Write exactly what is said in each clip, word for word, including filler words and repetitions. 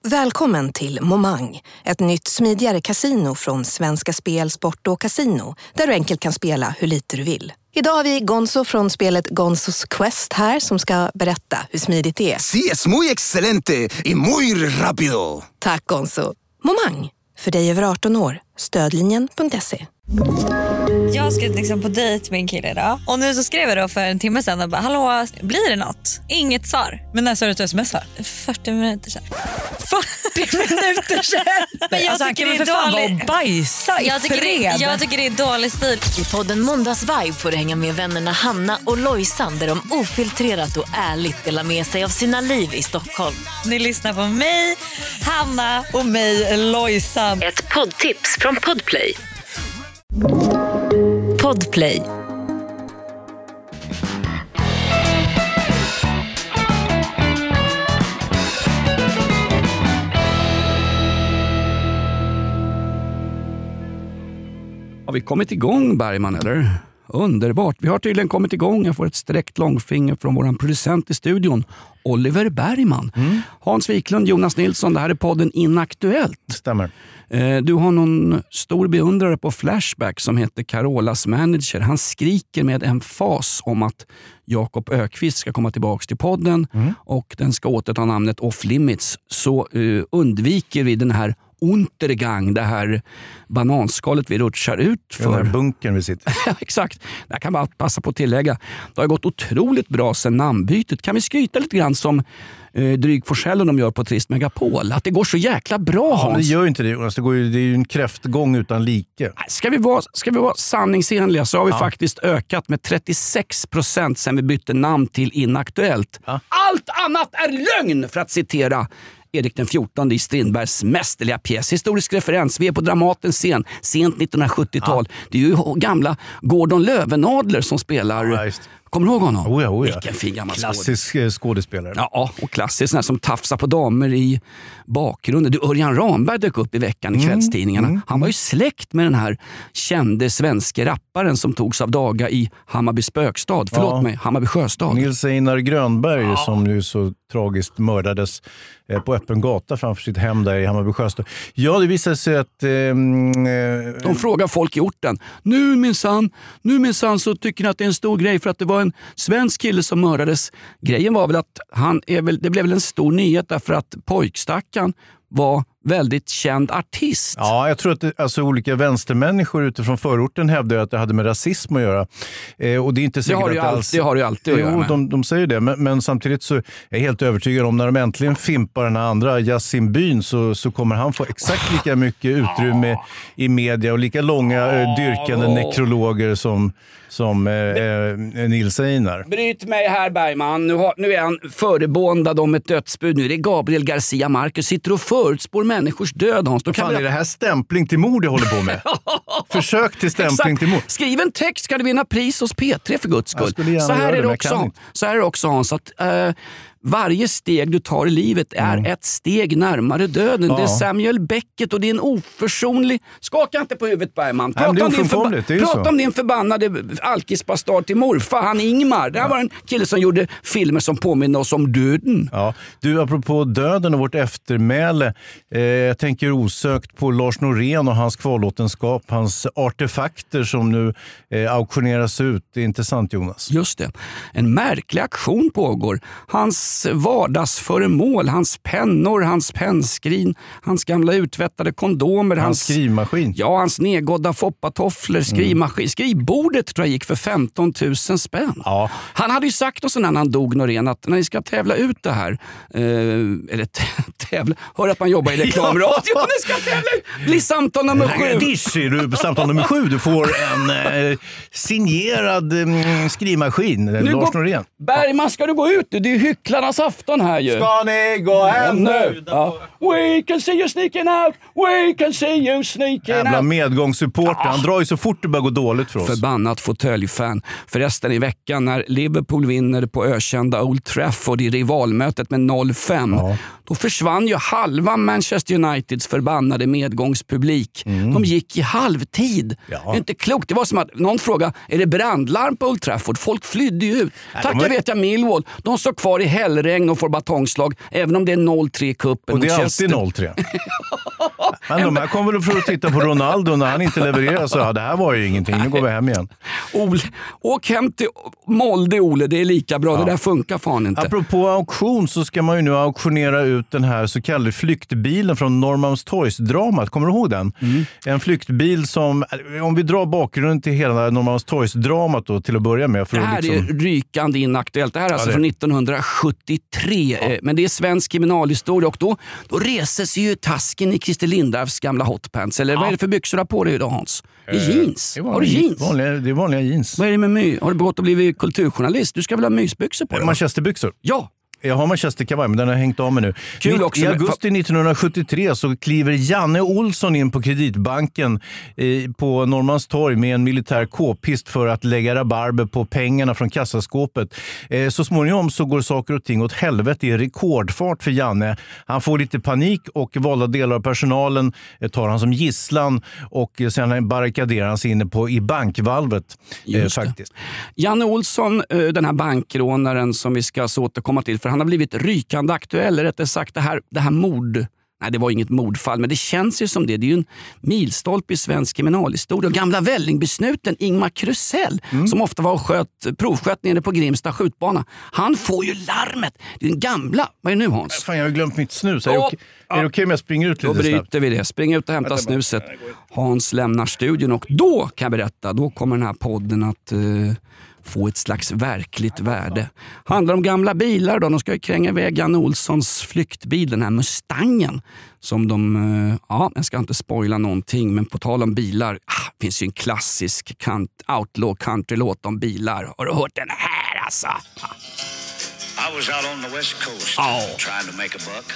Välkommen till Momang, ett nytt smidigare kasino från Svenska Spel, Sport och Casino, där du enkelt kan spela hur lite du vill. Idag har vi Gonzo från spelet Gonzos Quest här som ska berätta hur smidigt det är. Sí, es muy excelente y muy rápido. Tack Gonzo. Momang, för dig över arton år. Stödlinjen punkt se. Jag ska liksom på dejt med en kille idag. Och nu så skrev jag då för en timme sedan och bara, hallå, blir det något? Inget svar. Men när sa du att du smsar? fyrtio minuter sedan. fyrtio minuter sedan? Men jag alltså, tycker han det är kan väl för fan dålig... vara och bajsa i jag tycker, fred. det, jag tycker det är dålig stil. I podden Måndagsvibe får du hänga med vännerna Hanna och Lojsan, där de ofiltrerat och ärligt delar med sig av sina liv i Stockholm. Ni lyssnar på mig, Hanna och mig, Lojsan. Ett poddtips från Podplay. Podplay. Har vi kommit igång, Bergman, eller? Underbart. Vi har tydligen kommit igång. Jag får ett sträckt långfinger från våran producent i studion, Oliver Bergman. Mm. Hans Wiklund, Jonas Nilsson, det här är podden Inaktuellt. Stämmer. Du har någon stor beundrare på Flashback som heter Carolas manager. Han skriker med en fas om att Jakob Ökvist ska komma tillbaka till podden mm. och den ska återta namnet Off Limits. Så uh, undviker vi den här Untergang, det här bananskalet vi rutschar ut för. Den här bunkern vi sitter. Ja, exakt. Jag kan bara passa på att tillägga. Det har gått otroligt bra sedan namnbytet. Kan vi skryta lite grann som eh, Dryg Forsell de gör på Trist Megapol? Att det går så jäkla bra, Hans. Ja, det gör ju inte det, Jonas. Det, går ju, det är ju en kräftgång utan like. Ska vi vara, ska vi vara sanningsenliga så har vi ja. faktiskt ökat med trettiosex procent sedan vi bytte namn till Inaktuellt. Ja. Allt annat är lögn, för att citera Erik den fjortonde i Strindbergs mästerliga pjäs. Historisk referens. Vi är på Dramatens scen. Sent nittonhundrasjuttiotal. Ja. Det är ju gamla Gordon Löwenadler som spelar. Ja, kommer du ihåg honom? Oh ja, oh ja. Vilken fin gammal klassisk skåd. skådespelare. Ja, och klassisk. Sån som tafsar på damer i bakgrunden. Du, Örjan Ramberg dök upp i veckan i kvällstidningarna. Mm, Han var ju släkt med den här kände svenska rapparen som togs av daga i Hammarby spökstad. Förlåt ja. mig, Hammarby sjöstad. Nils Einar Grönberg ja. som nu så tragiskt mördades på öppen gata framför sitt hem där i Hammarby sjöstad. Ja, det visade sig att... Eh, De frågar folk i orten. Nu minsann, nu minsann så tycker ni att det är en stor grej för att det var en svensk kille som mördades. Grejen var väl att han är väl, det blev väl en stor nyhet därför att pojkstackaren var väldigt känd artist. Ja, jag tror att det, alltså, olika vänstermänniskor utifrån förorten hävdar att det hade med rasism att göra. Eh, och det är inte säkert det har att ju allt, alls... det har ju alltid att jo, göra med. De, de säger det, men, men samtidigt så är jag helt övertygad om när de äntligen fimpar den här andra Yasin Byn så, så kommer han få exakt lika mycket utrymme i media och lika långa eh, dyrkande nekrologer som, som eh, eh, Nils Einar. Bryt mig här, Bergman. Nu, har, nu är han förebåndad om ett dödsbud. Nu är det Gabriel Garcia Marquez sitter och förutspår människors död, Hans. Då kan fan vi... är det här stämpling till mord jag håller på med? Försök till stämpling till mord. Skriv en text, ska du vinna pris hos P tre för guds skull. Så här, är det också, så här är det också, Hans, att uh, varje steg du tar i livet är mm. ett steg närmare döden. Ja. Det är Samuel Beckett och det är en oförsonlig... Skaka inte på huvudet, Bergman. Prata, Nej, om, din förba... Prata om din förbannade alkisbastard till morfar, han Ingmar. Det här ja. var en kille som gjorde filmer som påminner oss om döden. Ja. Du, apropå döden och vårt eftermäle. Eh, jag tänker osökt på Lars Norén och hans kvarlåtenskap, hans artefakter som nu eh, auktioneras ut. Det är intressant, Jonas. Just det. En märklig aktion pågår. Hans vardagsföremål, hans pennor, hans pennskrin, hans gamla utvättade kondomer, hans, hans skrivmaskin. Ja, hans nedgådda foppatofflor, skrivmaskin. Mm. Skrivbordet tror jag gick för femton tusen spänn. Ja. Han hade ju sagt oss när han dog, Norén, att när ni ska tävla ut det här, eh, eller tävla, hör att man jobbar i reklamradio, ja. Ni ska tävla ut, bli samtal nummer sju. Dishy, du samtal nummer sju, du får en eh, signerad eh, skrivmaskin, nu Lars Norén. Bergman, ska du gå ut? Det är ju hycklarnas afton här ju. Ska ni gå hem nu? Ja. We can see you sneaking out, we can see you sneaking out. Jävla medgångssupporter, ja. Han drar ju så fort det börjar gå dåligt för oss. Förbannat fåtöljfan. Förresten i veckan när Liverpool vinner på ökända Old Trafford i rivalmötet med noll fem, ja. Då försvann ju halva Manchester Uniteds förbannade medgångspublik. Mm. De gick i halvtid. Ja. Det är inte klokt. Det var som att någon fråga, är det brandlarm på Old Trafford? Folk flydde ju ut. Tack, jag vet jag Millwall. De såg kvar i helvete. smällregn och får batongslag, även om det är noll tre kuppen. Och det är alltid noll tre. Men de här kommer väl för att titta på Ronaldo när han inte levererar, så ja, det här var ju ingenting, nu går vi hem igen. Ole, åk hem till Molde, Ole, det är lika bra, ja. Det där funkar fan inte. Apropå auktion så ska man ju nu auktionera ut den här så kallade flyktbilen från Norrmalmstorgsdramat, kommer du ihåg den? Mm. En flyktbil som, om vi drar bakgrunden till hela Norrmalmstorgsdramat då till att börja med. För det här liksom... är rykande inaktuellt, det här är alltså ja, det... från nittonhundrasjuttiotre, ja. Men det är svensk kriminalhistoria och då, då reses ju tasken i Christer Lindarws gamla hotpants, eller ja. Vad är det för byxor du har på dig idag, Hans? Det är jeans. Det är vanliga, har du jeans? Vanliga, det är vanliga jeans. Vad är det med my? Har du gått och blivit kulturjournalist? Du ska väl ha mysbyxor på dig? Manchesterbyxor? Ja. Jag har manchesterkavaj, men den har hängt av mig nu. Kul också, I augusti nittonhundrasjuttiotre så kliver Janne Olsson in på Kreditbanken eh, på Norrmalmstorg med en militär k-pist för att lägga rabarber på pengarna från kassaskåpet. Eh, så småningom så går saker och ting åt helvete i rekordfart för Janne. Han får lite panik och valda delar av personalen eh, tar han som gisslan och eh, sen barrikaderar han sig inne på, i bankvalvet. Eh, faktiskt. Janne Olsson, eh, den här bankrånaren som vi ska så återkomma till, för han har blivit rykande aktuell, eller rättare sagt det här, det här mord. Nej, det var inget mordfall, men det känns ju som det. Det är ju en milstolpe i svensk kriminalhistoria. Och gamla vällingbesnuten Ingmar Krusell, mm. som ofta var och sköt, provsköt nere på Grimsta skjutbana. Han får ju larmet. Det är den gamla. Vad är det nu, Hans? Fan, jag har glömt mitt snus. Är, oh, det, okej? Ja. Är det okej om jag springer ut lite snabbt? Då bryter snabbt? vi det. Spring ut och hämta Vänta snuset. Bara. Hans lämnar studion och då kan jag berätta, då kommer den här podden att... Uh, få ett slags verkligt värde. Handlar om gamla bilar då. De ska ju kränga iväg Janne Olssons flyktbil, den här Mustangen. Som de, ja, jag ska inte spoila någonting, men på tal om bilar, ah, finns ju en klassisk kant, outlaw country-låt om bilar. Har du hört den här alltså? I was out on the west coast oh. trying to make a buck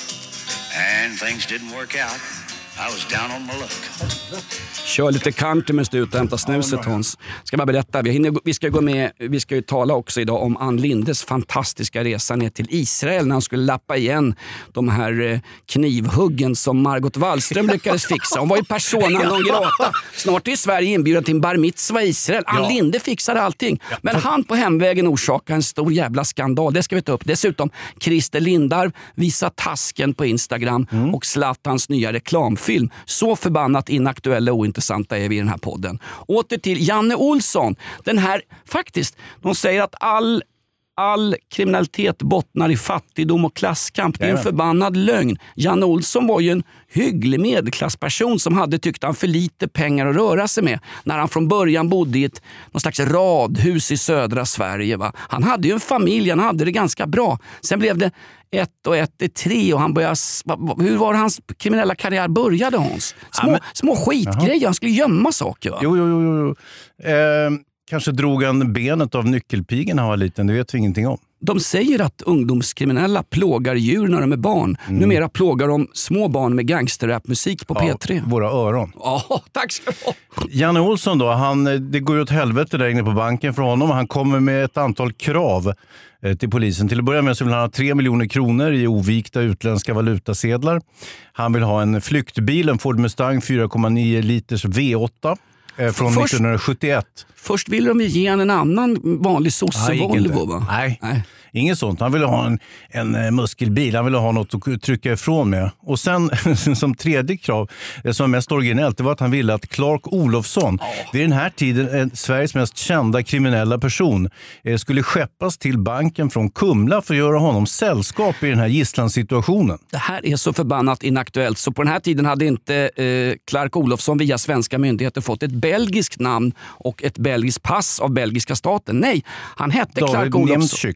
and things didn't work out. I was down on my luck. Kör lite country med stut och hämta snuset, Hans. Ska bara berätta, vi, hinner, vi ska gå med, vi ska ju tala också idag om Ann Lindes fantastiska resa ner till Israel när han skulle lappa igen de här knivhuggen som Margot Wallström lyckades fixa. Hon var ju persona non grata. Snart är Sverige inbjuden till en bar mitzva i Israel. Ann ja. Linde fixade allting. Men han på hemvägen orsakade en stor jävla skandal. Det ska vi ta upp. Dessutom, Christer Lindarw visar tasken på Instagram mm. och Zlatans nya reklamfilm. Så förbannat inaktuella och intressanta är vi i den här podden. Åter till Janne Olsson. Den här, faktiskt, de säger att all, all kriminalitet bottnar i fattigdom och klasskamp. Det är en förbannad lögn. Janne Olsson var ju en hygglig medelklassperson som hade tyckt han för lite pengar att röra sig med. När han från början bodde i ett någon slags radhus i södra Sverige. Va? Han hade ju en familj, han hade det ganska bra. Sen blev det ett och ett är tre och han började... Hur var hans kriminella karriär började, Hans? Små, ja, men, små skitgrejer, jaha. Han skulle gömma saker, va? Jo, jo, jo. jo. Eh, kanske drog han benet av nyckelpigen när han var liten, det vet vi ingenting om. De säger att ungdomskriminella plågar djur när de är barn. Mm. Numera plågar de små barn med gangsterrapmusik på ja, P tre. Våra öron. Ja, tack ska du ha. Janne Olsson då, han, det går ju åt helvete där inne på banken för honom. Han kommer med ett antal krav eh, till polisen. Till att börja med så vill han ha tre miljoner kronor i ovikta utländska valutasedlar. Han vill ha en flyktbil, en Ford Mustang fyra komma nio liters V åtta. Från först, nittonhundrasjuttioett. Först ville de ge en annan vanlig sosse-Volvo, va? Nej, Nej, inget sånt. Han ville ha en, en muskelbil. Han ville ha något att trycka ifrån med. Och sen som tredje krav, det som var mest originellt, det var att han ville att Clark Olofsson, oh. vid den här tiden Sveriges mest kända kriminella person, skulle skeppas till banken från Kumla för att göra honom sällskap i den här gisslansituationen. Det här är så förbannat inaktuellt. Så på den här tiden hade inte eh, Clark Olofsson via svenska myndigheter fått ett belgiskt namn och ett belgiskt pass av belgiska staten. Nej, han hette David Clark Olofsson.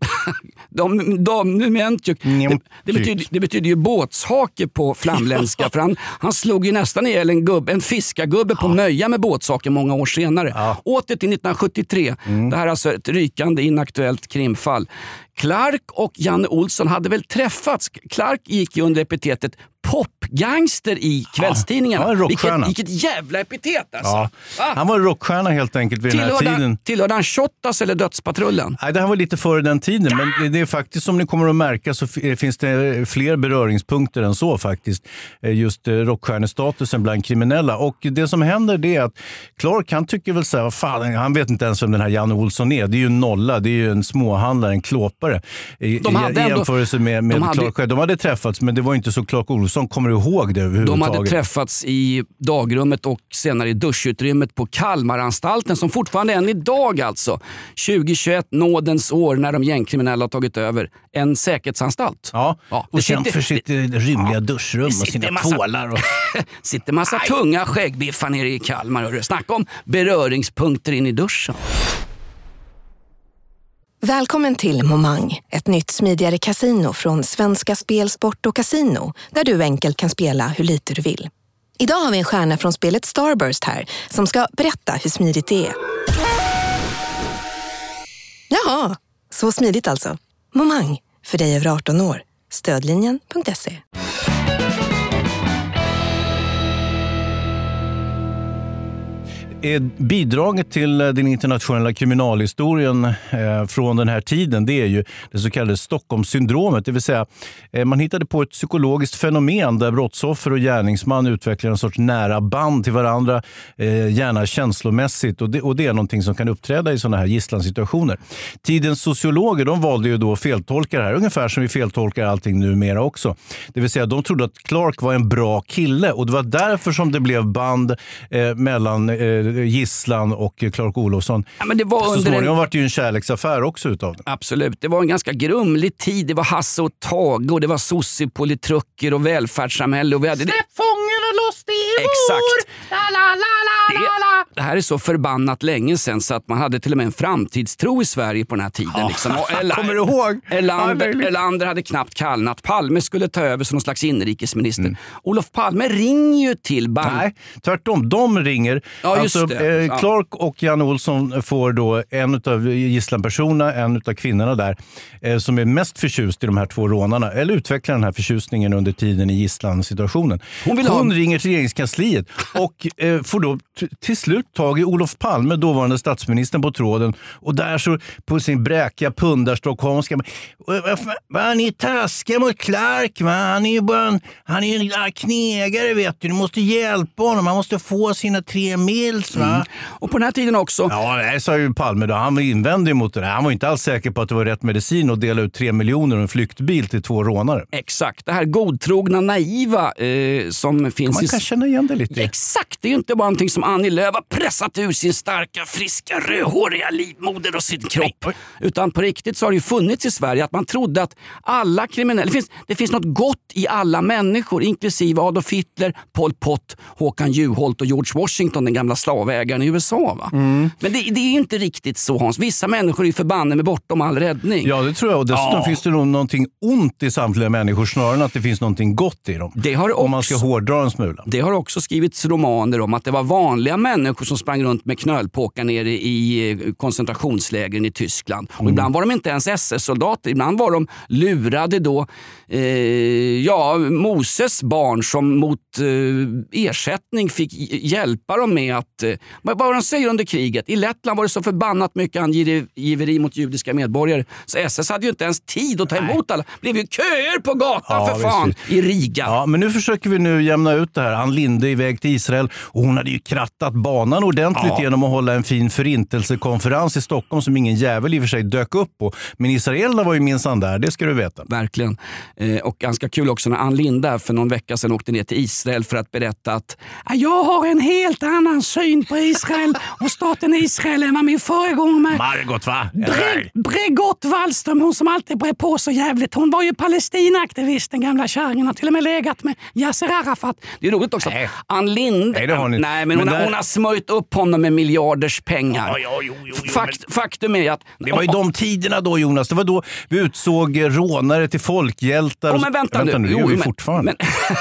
de, de, det, det, betyder, det betyder ju båtshake på flamländska. För han, han slog ju nästan ihjäl en, gubb, en fiskargubbe på Möja med båtshake många år senare. Ja. Åter till nittonhundrasjuttiotre. Mm. Det här är alltså ett rykande inaktuellt krimfall. Clark och Janne Olsson hade väl träffats. Clark gick ju under epitetet popgangster i kvällstidningarna. Ja, vilket, vilket jävla epitet alltså. Ja. Ah. Han var rockstjärna helt enkelt vid tillhörde, den här tiden. Tillhörde han Shottaz eller Dödspatrullen? Nej, det här var lite före den tiden. Men det är faktiskt, som ni kommer att märka, så finns det fler beröringspunkter än så faktiskt. Just rockstjärnestatusen bland kriminella. Och det som händer det är att Clark, han tycker väl så här, fan, han vet inte ens vem den här Janne Olsson är. Det är ju en nolla, det är ju en småhandlare, en klåpare det. I, De hade i ändå- jämförelse med, med de hade- Clark själv. De hade träffats, men det var inte så Clark Olofsson. Kommer du ihåg det De överhuvudtaget? hade träffats i dagrummet och senare i duschutrymmet på Kalmaranstalten som fortfarande än idag alltså, tjugohundratjugoett, nådens år när de gängkriminella har tagit över, en säkerhetsanstalt. Ja, Ja, och det känt sitter- för sitt eh, rymliga duschrum och sitter sina massa- tvålar. Och... sitter massa tunga skäggbiffar nere i Kalmar och snacka om beröringspunkter in i duschen. Välkommen till Momang, ett nytt smidigare kasino från Svenska Spel, Sport och Casino, där du enkelt kan spela hur lite du vill. Idag har vi en stjärna från spelet Starburst här som ska berätta hur smidigt det är. Jaha, så smidigt alltså. Momang, för dig över arton år. Stödlinjen punkt se. Bidraget till den internationella kriminalhistorien eh, från den här tiden, det är ju det så kallade Stockholmssyndromet. Det vill säga, eh, man hittade på ett psykologiskt fenomen där brottsoffer och gärningsman utvecklar en sorts nära band till varandra, eh, gärna känslomässigt. Och det, och det är någonting som kan uppträda i sådana här gisslansituationer. Tidens sociologer, de valde ju då feltolka det här, ungefär som vi feltolkar allting numera också. Det vill säga, de trodde att Clark var en bra kille och det var därför som det blev band eh, mellan eh, Gisslan och Clark Olofsson. Ja, men det var Så under småningom en... var det ju en kärleksaffär också utav det. Absolut, det var en ganska grumlig tid. Det var Hasse och Tage och det var sossiepolitrucker och välfärdssamhälle. Och vi hade... Släpp fångarna loss, det är Exakt. vår! La, la, la, la, la, la. Det här är så förbannat länge sedan så att man hade till och med en framtidstro i Sverige på den här tiden. Liksom. Och Ela- Kommer du ihåg? Erlander, Ja, Erlander hade knappt kallnat. Palme skulle ta över som någon slags inrikesminister. Mm. Olof Palme ringer ju till bank. Nej, tvärtom. De ringer. Ja, just alltså, det. eh, Clark och Jan Olsson får då en av gisslanpersonerna, en av kvinnorna där, eh, som är mest förtjust i de här två rånarna, eller utvecklar den här förtjusningen under tiden i gisslansituationen. Hon, vill Hon ha... ringer till regeringskansliet och eh, får då t- till slut tag i Olof Palme, dåvarande statsministern, på tråden. Och där så på sin bräkiga pundarstockholmska, vad är ni taskiga mot Clark? Va? Han är ju bara en, han är en knegare, vet du. Du måste hjälpa honom. Han måste få sina tre mils, va? Mm. Och på den här tiden också... Ja, det sa ju Palme då. Han var invändig mot det där. Han var inte alls säker på att det var rätt medicin att dela ut tre miljoner och en flyktbil till två rånare. Exakt, det här godtrogna, naiva eh, som finns Man i... kan känna igen det lite. Exakt, det är ju inte bara någonting som Annie Lööf har pressat ur sin starka, friska, rödhåriga livmoder och sin kropp. Utan på riktigt så har det ju funnits i Sverige att man trodde att alla kriminella... Det finns, det finns något gott i alla människor, inklusive Adolf Hitler, Pol Pot, Håkan Juholt och George Washington, den gamla slavägaren i U S A. Va? Mm. Men det, det är inte riktigt så, Hans. Vissa människor är ju förbannade med bortom all räddning. Ja, det tror jag. Och dessutom ja. finns det nog någonting ont i samtliga människor snarare än att det finns någonting gott i dem. Det har också, om man ska hårdra en smula. Det har också skrivits romaner om att det var vanliga människor som sprang runt med knölpåkar nere i koncentrationslägren i Tyskland. Och mm. ibland var de inte ens S S-soldater. Ibland var de lurade då eh, ja, Moses barn som mot eh, ersättning fick hjälpa dem med att... Eh, vad var de säger under kriget? I Lettland var det så förbannat mycket angiveri mot judiska medborgare. Så S S hade ju inte ens tid att ta emot Nej. alla. Det blev ju köer på gatan ja, för fan visst. i Riga. Ja, men nu försöker vi nu jämna ut det här. Ann Linde iväg till Israel och hon hade ju krattat banan ordentligt ja. genom att hålla en fin förintelsekonferens i Stockholm som ingen jävel i och för sig dök upp på. Men israelerna var ju minsann där, det ska du veta. Verkligen. Eh, och ganska kul också när Ann Linde för någon vecka sedan åkte ner till Israel för att berätta att jag har en helt annan syn på Israel och staten Israel än vad min föregångare med Margot, va? Bre- Bregott Wallström, hon som alltid brer på så jävligt. Hon var ju Palestina-aktivist, den gamla kärringen, har till och med legat med Yasser Arafat. Det är roligt också. Nej. Ann Linde, nej, det har ni. nej men, men hon, där... hon har smörjt upp honom med miljarders pengar. Ja, ja, jo, jo, jo, Fakt, men... Faktum är att... Det var ju de tiderna då, Jonas. Det var då vi utsåg rånare till folkhjältar. Oh, men vänta, vänta nu, nu. det gör jo, vi men, fortfarande.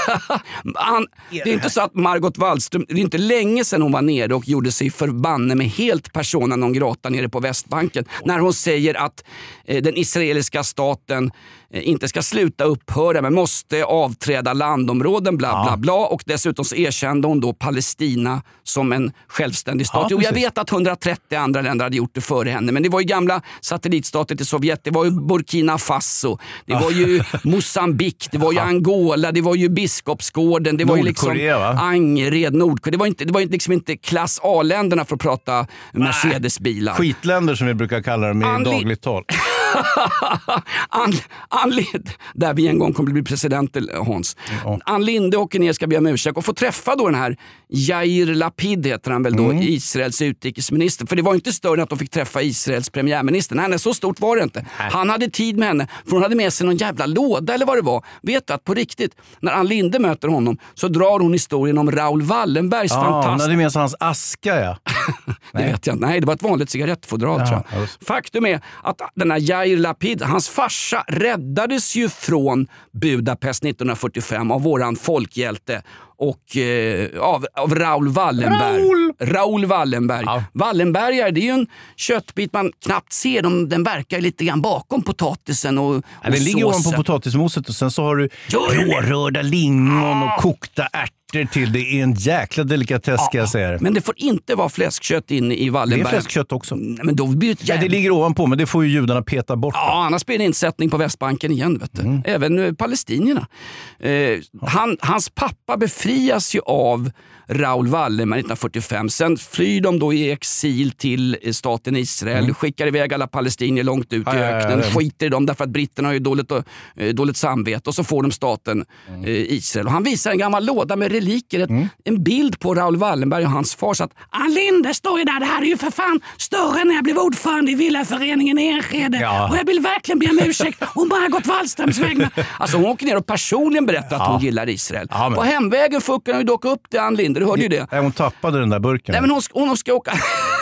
Men, han, det är inte så att Margot Wallström, det är inte länge sedan hon var nere och gjorde sig förbanne med helt persona non grata nere på Västbanken. När hon säger att eh, den israeliska staten eh, inte ska sluta upphöra men måste avträda landområden, bla bla ja. bla. Och dessutom så erkände hon då Palestina som en självständig stat. Ja, jo, jag vet att hundratrettio andra länder hade gjort det före henne, men det var ju gamla satellitstater till Sovjet. Det var ju Burkina Faso, det var ju Mosambik, det var ju Angola, det var ju Biskopsgården, det var ju liksom Angered, Nordkorea. Det var inte, det var liksom inte klass A-länderna för att prata Mercedes-bilar. Skitländer som vi brukar kalla dem i Anli- dagligt tal. Ann, Ann Linde, där vi en gång kommer bli president, Hans. Ja. Ann Linde åker ner, ska be om ursäkt och få träffa då den här Yair Lapid, heter han väl då, mm. Israels utrikesminister. För det var inte större än att de fick träffa Israels premiärminister. Nej, nej, så stort var det inte. Nej. Han hade tid med henne, för hon hade med sig någon jävla låda eller vad det var. Vet du att på riktigt, när Ann Linde möter honom så drar hon historien om Raoul Wallenbergs ja, fantastiskt... hon hade med sig hans aska, ja. det vet jag inte. Nej, det var ett vanligt cigarettfodral, ja, tror jag. Just. Faktum är att den här Yair Lapid, hans farsa, räddades ju från Budapest nittonhundrafyrtiofem av våran folkhjälte och eh, av, av Raoul Wallenberg. Raoul, Raoul Wallenberg. Ja. Wallenbergare, det är ju en köttbit man knappt ser. De, den verkar lite grann bakom potatisen och, och ja, den ligger ovanpå potatismoset och sen så har du rårörda lingon och kokta ärtor till. Det är en jäkla delikatess, ska jag säga. Men det får inte vara fläskkött inne i Wallenberg. Det är fläskkött också. Men då blir det, jävla... ja, det ligger ovanpå, men det får ju judarna peta bort. Ja, annars blir det insättning på Västbanken igen. Vet du. Mm. Även uh, palestinierna. Uh, ja. han, hans pappa befrias ju av Raoul Wallenberg nittonhundrafyrtiofem. Sen flyr de då i exil till staten Israel. Mm. Skickar iväg alla palestinier långt ut i ja, öknen. Ja, ja, ja. Skiter i dem därför att britterna har ju dåligt, uh, dåligt samvete. Och så får de staten mm. uh, Israel. Och han visar en gammal låda med reliker. Ett, mm. En bild på Raoul Wallenberg och hans far. Så att Ann Linde står ju där. Det här är ju för fan större när jag blev ordförande i Villaföreningen i Enskede. Ja. Och jag vill verkligen be om ursäkt om Margot Wallströms vägnar. Alltså hon åker ner och personligen berättar att ja. hon gillar Israel. Ja, men... På hemvägen fuckar hon ju dock upp till Ann Linde. Du hörde ju det. Ja, hon tappade den där burken. Nej, men hon, hon ska åka...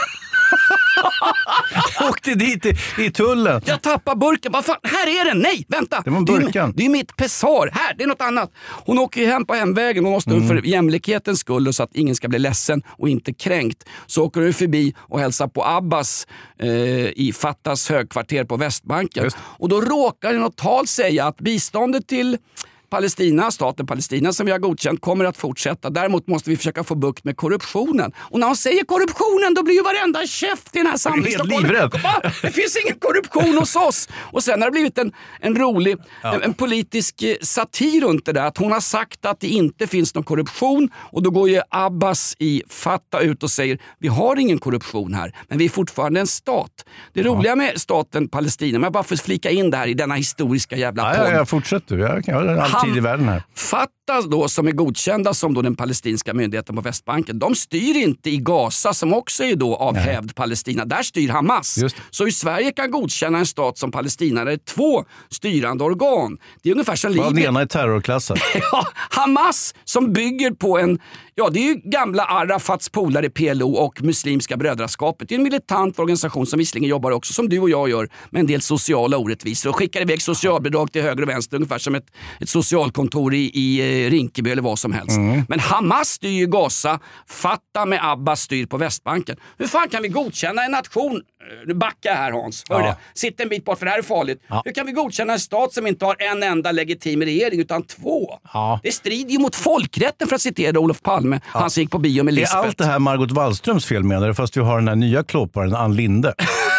Jag åkte dit i, i tullen. Jag tappar burken. Vad fan? Här är den. Nej, vänta. Det var burken. Det är, det är mitt pessar. Här, det är något annat. Hon åker ju hem på hemvägen. Hon måste mm. för jämlikhetens skull och så att ingen ska bli ledsen och inte kränkt. Så åker hon förbi och hälsar på Abbas eh, i Fattas högkvarter på Västbanken. Just. Och då råkar det något tal säga att biståndet till Palestina, staten Palestina som vi har godkänt, kommer att fortsätta. Däremot måste vi försöka få bukt med korruptionen. Och när hon säger korruptionen, då blir ju varenda käft i den här samlingen. Det finns ingen korruption hos oss. Och sen har det blivit en, en rolig, ja. en, en politisk satir runt det där. Att hon har sagt att det inte finns någon korruption. Och då går ju Abbas i Fatah ut och säger, vi har ingen korruption här, men vi är fortfarande en stat. Det ja. roliga med staten Palestina, men jag bara får flika in det här i denna historiska jävla podd. Ja, ja, jag fortsätter. Jag kan göra det. Tid i världen här. Fattas då, som är godkända som då den palestinska myndigheten på Västbanken, de styr inte i Gaza som också är då av hävd Palestina. Där styr Hamas. Så i Sverige kan godkänna en stat som Palestina där det är två styrande organ. Det är ungefär som Libyen. Den ena är terrorklassad. Ja, Hamas som bygger på en, ja det är ju gamla Arafats polare P L O och Muslimska brödraskapet. Det är en militant organisation som visserligen jobbar också som du och jag gör med en del sociala orättvisor och skickar iväg socialbidrag till höger och vänster ungefär som ett, ett socialkontor i, i Rinkeby eller vad som helst. Mm. Men Hamas styr ju Gaza, Fatah med Abbas styr på Västbanken. Hur fan kan vi godkänna en nation? Nu backar här Hans. Hör ja. det? Sitt en bit bort för det här är farligt. Ja. Hur kan vi godkänna en stat som inte har en enda legitim regering utan två? Ja. Det strider ju mot folkrätten för att citera Olof Palme. Ja. Han som gick på bio med Lisbeth. Det är allt det här Margot Wallströms fel menar fast vi har den här nya klåparen Ann Linde.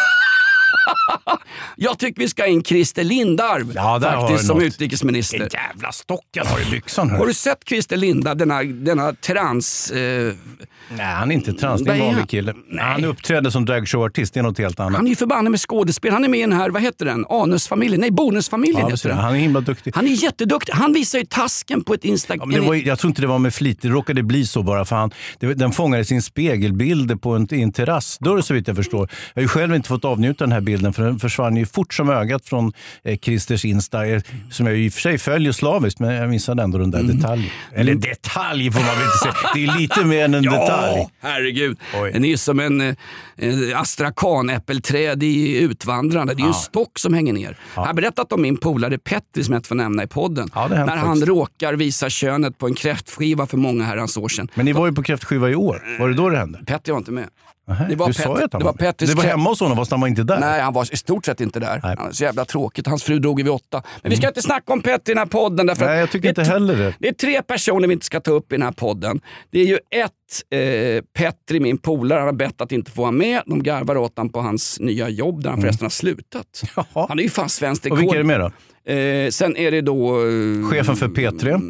Jag tycker vi ska in Christer Lindarw ja, faktiskt som något. utrikesminister. En jävla stocken har i byxan. Hör. Har du sett Christer Lindarw, denna, denna trans... Eh... Nej, han är inte trans, det är en vanlig kille. Nej. Han uppträder som dragshowartist, det är något helt annat. Han är ju förbannad med skådespel. Han är med i den här, vad heter den? Anusfamiljen? Nej, Bonusfamiljen ja, heter den. Han är himla duktig. Han är jätteduktig. Han visar ju tasken på ett Instagram. Ja, jag tror inte det var med flit. Det råkade bli så bara för han. Det, den fångade sin spegelbild på en, en terrassdörr så vitt jag förstår. Jag har ju själv inte fått avnjuta den här bilden för den försvann ju fort som ögat från eh, Christers Insta som jag i och för sig följer slaviskt men jag missade ändå den där mm. detaljen. Eller detalj får man väl inte säga. Det är lite mer än en ja, detalj. Herregud. Oj. Den är ju som en eh, astrakan-äppelträd i Utvandrande. Det är ju ja. en stock som hänger ner. Ja. Jag har berättat om min polare Petri som jag inte får nämna i podden. Ja, när han faktiskt. råkar visa könet på en kräftskiva för många herrans år sedan. Men ni var ju på kräftskiva i år. Var det då det hände? Petri var inte med. Aha, det var, du Pet- sa att han det var, var det var hemma hos honom fast han var inte där. Nej, han var i stort sett inte där. Han var så jävla tråkigt. Hans fru drog vid åtta. Men mm. vi ska inte snacka om Petri i den här podden. Därför Nej, jag tycker inte t- heller det. Det är tre personer vi inte ska ta upp i den här podden. Det är ju ett eh, Petri, min polare. Han har bett att inte få vara med. De garvar åt han på hans nya jobb där han mm. förresten har slutat. Jaha. Han är ju fan svensk rekord. Och vilka är det med då? Eh, sen är det då... Eh, Chefen för P tre.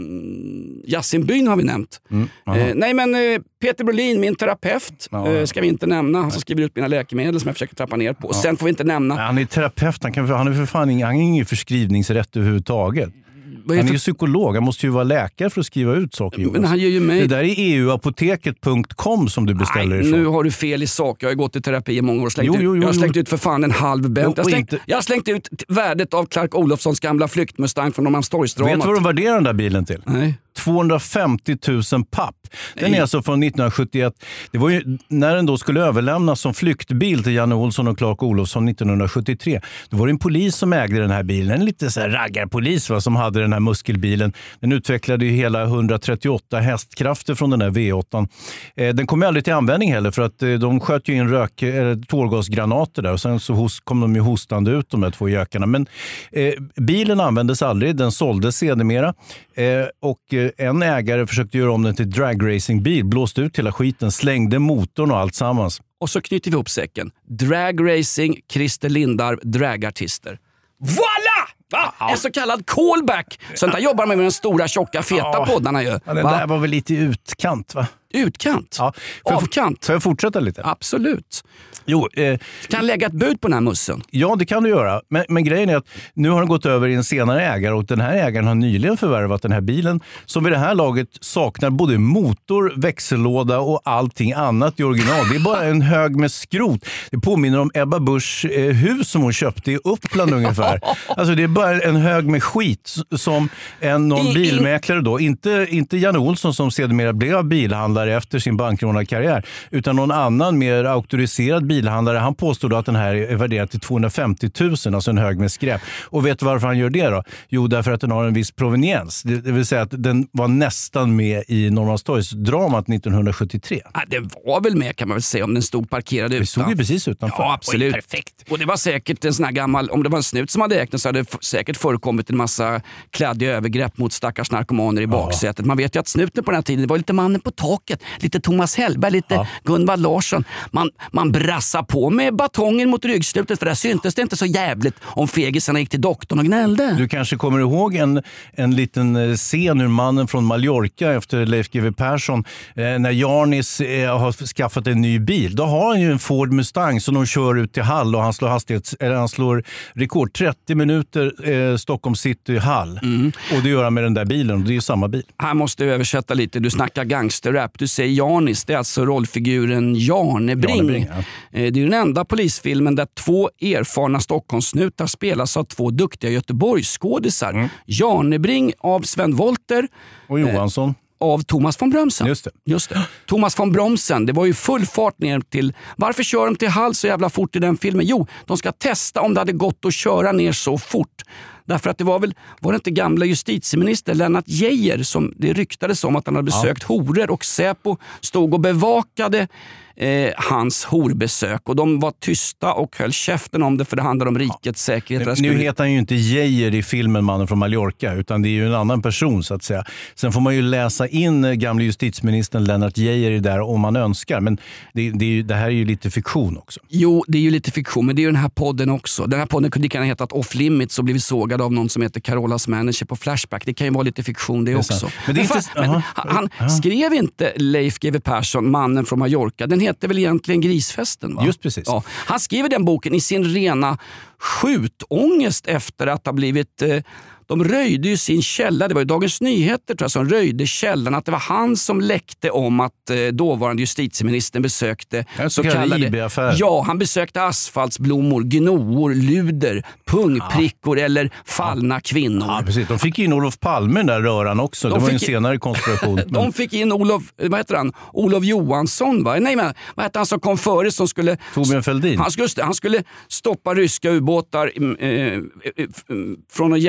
Yasin Byn har vi nämnt. Mm, eh, nej men eh, Peter Brolin, min terapeut, ja. eh, ska vi inte nämna. Han som skriver ut mina läkemedel som jag försöker trappa ner på. Ja. Sen får vi inte nämna... Nej, han är terapeut, han, kan, han är för fan ingen, han har ingen förskrivningsrätt överhuvudtaget. Är han är för... ju psykolog, han måste ju vara läkare för att skriva ut saker. Men han gör ju mig... Det där är e u apoteket punkt com som du beställer Nej, ifrån. nu har du fel i sak. Jag har gått i terapi i många år. Slängt jo, ut, jo, jo, jag har slängt ut för fan en halv bänt. Jag har slängt, inte... jag har slängt ut värdet av Clark Olofssons gamla flyktmustang från Norrmalmstorgsdramat. Vet du vad de värderar den där bilen till? Nej. tvåhundrafemtio tusen papp. Den Nej. är alltså från nittonhundrasjuttioett. Det var ju när den då skulle överlämnas som flyktbil till Janne Olsson och Clark Olofsson nittonhundrasjuttiotre. Då var det en polis som ägde den här bilen. En lite så här raggarpolis va, som hade den här muskelbilen. Den utvecklade ju hela hundratrettioåtta hästkrafter från den här V åtta. Eh, den kom ju aldrig till användning heller för att eh, de sköt ju in rök, eh, tårgasgranater där och sen så host, kom de ju hostande ut de här två gökarna. Men eh, bilen användes aldrig, den såldes sedermera. Eh, och eh, en ägare försökte göra om den till dragracingbil, blåste ut hela skiten, slängde motorn och allt sammans. Och så knyter vi ihop säcken. Dragracing, Christer Lindarw, dragartister. Voila! Va? Ja. En så kallad callback. Sånt där jobbar man med den stora, tjocka, feta ja. poddarna ju. Ja, den där var väl lite utkant va? Utkant? Ja. Får Avkant? Får jag fortsätta lite? Absolut. Jo, eh, kan lägga ett bud på den här mussen? Ja, det kan du göra. Men, men grejen är att nu har den gått över i en senare ägare och den här ägaren har nyligen förvärvat den här bilen som vid det här laget saknar både motor, växellåda och allting annat i original. Det är bara en hög med skrot. Det påminner om Ebba Buschs eh, hus som hon köpte i Uppland ungefär. Alltså det är bara en hög med skit som en någon I, bilmäklare då, inte, inte Janne Olsson som sedermera blev bilhandlare efter sin bankrånarkarriär, utan någon annan mer auktoriserad bilhandlare. Han påstod att den här är värderad till tvåhundrafemtio tusen, alltså en hög med skräp. Och vet du varför han gör det då? Jo, därför att den har en viss proveniens. Det, det vill säga att den var nästan med i Norrmalmstorgsdramat nittonhundrasjuttiotre. Ja, det var väl med kan man väl säga om den stod parkerad utan. Det stod ju precis utanför. Ja, absolut. Oj, perfekt. Och det var säkert en sån här gammal, om det var en snut som hade ägt den så hade det f- säkert förekommit en massa kladdiga övergrepp mot stackars narkomaner i baksätet. Man vet ju att snuten på den här tiden, det var lite Mannen på taket, lite Thomas Hellberg, lite ja. Gunvald Larsson. Man, man brassade på med batongen mot ryggslutet för där syntes det inte så jävligt om fegisarna gick till doktorn och gnällde. Du kanske kommer ihåg en, en liten scen ur Mannen från Mallorca efter Leif G W Persson eh, när Jarnis eh, har skaffat en ny bil. Då har han ju en Ford Mustang som de kör ut till Hall och han slår hastighets, eller han slår rekord trettio minuter eh, Stockholm city i Hall. Mm. Och det gör han med den där bilen och det är ju samma bil. Här måste jag översätta lite. Du snackar gangsterrap. Du säger Janis, det är alltså rollfiguren Jarnebring. Jarnebring ja. Det är den enda polisfilmen där två erfarna Stockholmssnutar spelas av två duktiga Göteborgsskådisar. Mm. Jarnebring av Sven Wollter och Johansson. Eh, av Thomas von Brömsen. Just det. Just det. Thomas von Brömsen, det var ju full fart ner till... Varför kör de till Hall så jävla fort i den filmen? Jo, de ska testa om det hade gått att köra ner så fort. Därför att det var väl, var det inte gamla justitieminister Lennart Geijer som det ryktades om att han hade besökt ja. horor och Säpo stod och bevakade eh, hans horbesök och de var tysta och höll käften om det för det handlade om rikets ja. säkerhet. Nu, skulle... nu heter han ju inte Geijer i filmen Mannen från Mallorca utan det är ju en annan person så att säga. Sen får man ju läsa in gamla justitieministern Lennart Geijer i där om man önskar men det, det, är ju, det här är ju lite fiktion också. Jo, det är ju lite fiktion men det är ju den här podden också. Den här podden kunde kan ha hetat Off Limits så blir vi sågade av någon som heter Carolas manager på Flashback. Det kan ju vara lite fiktion det, det också. Men det är inte... men, uh-huh. Han uh-huh. skrev inte Leif G W Persson Mannen från Mallorca. Den heter väl egentligen Grisfesten va? Just precis. Ja. Han skrev den boken i sin rena skjutångest efter att ha blivit... Eh, de röjde ju sin källa, det var ju Dagens Nyheter tror jag, som röjde källan att det var han som läckte om att eh, dåvarande justitieministern besökte så kallade I B-affär. Ja, han besökte asfaltsblommor, gnoor, luder, pungprickor ja. eller fallna ja. kvinnor. Ja, precis. De fick in Olof Palme där röran också. De det var en senare konspiration. Men... De fick in Olof, vad heter han? Olof Johansson va? Nej men, vad heter han som kom före som skulle... Torbjörn Fälldin. Han skulle, han skulle stoppa ryska ubåtar eh, eh, från att hjälpa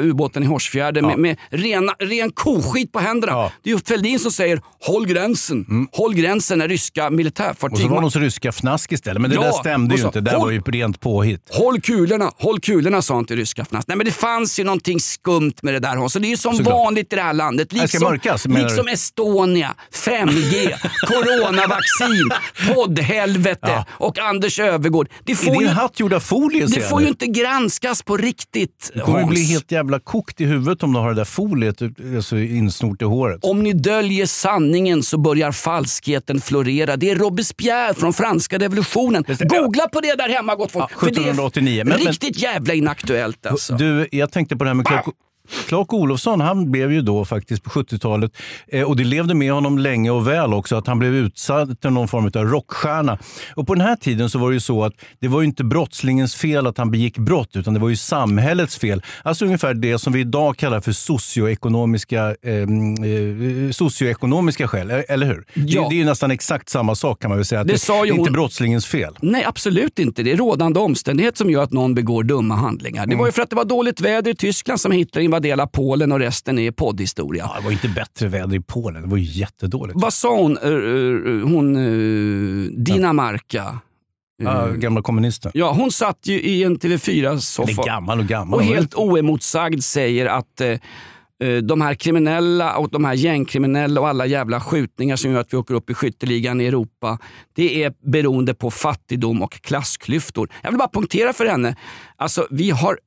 ubåten i Horsfjärden ja. med, med rena, ren koskit på händerna. Ja. Det är ju Fälldin som säger håll gränsen, mm. håll gränsen när ryska militärfartyg... Och så var det någon ryska fnask istället, men det ja, där stämde ju så, inte, det håll, var ju rent påhitt. Håll kulorna, håll kulorna, sa han till ryska fnask. Nej, men det fanns ju någonting skumt med det där, så det är ju som så vanligt i det här landet. Liksom, mörkas, liksom Estonia, fem G, coronavaccin, poddhelvete ja. och Anders Övergård. Det får är ju, din hatt gjorda folie, det får ju inte granskas på riktigt. Det kommer bli helt jävla kokt i huvudet om du har det där foliet alltså insnort i håret. Om ni döljer sanningen så börjar falskheten florera. Det är Robespierre från franska revolutionen. Googla på det där hemma, gott folk. Ja, sjuttonhundraåttionio. För det är men, riktigt jävla inaktuellt alltså. Du, jag tänkte på det här med klock... Clark Olofsson, han blev ju då faktiskt på sjuttiotalet eh, och det levde med honom länge och väl också att han blev utsatt till någon form av rockstjärna. Och på den här tiden så var det ju så att det var ju inte brottslingens fel att han begick brott, utan det var ju samhällets fel. Alltså ungefär det som vi idag kallar för socioekonomiska eh, eh, socioekonomiska skäl, eller hur? Ja. Det, det är ju nästan exakt samma sak, kan man väl säga. Att det, det, det är inte hon... brottslingens fel. Nej, absolut inte. Det är rådande omständighet som gör att någon begår dumma handlingar. Det mm. var ju för att det var dåligt väder i Tyskland som Hitler invadera Polen och resten är poddhistoria. Ja, det var inte bättre väder i Polen, det var ju jättedåligt. Vad sa hon? Uh, hon uh, Dinamarca. Ja, gamla kommunisten. Ja, hon satt ju i en T V fyra-soffa. Det är gammal och gammal. Och helt oemotsagd säger att uh, de här kriminella och de här gängkriminella och alla jävla skjutningar som gör att vi åker upp i skytteligan i Europa, det är beroende på fattigdom och klassklyftor. Jag vill bara punktera för henne. Alltså, vi har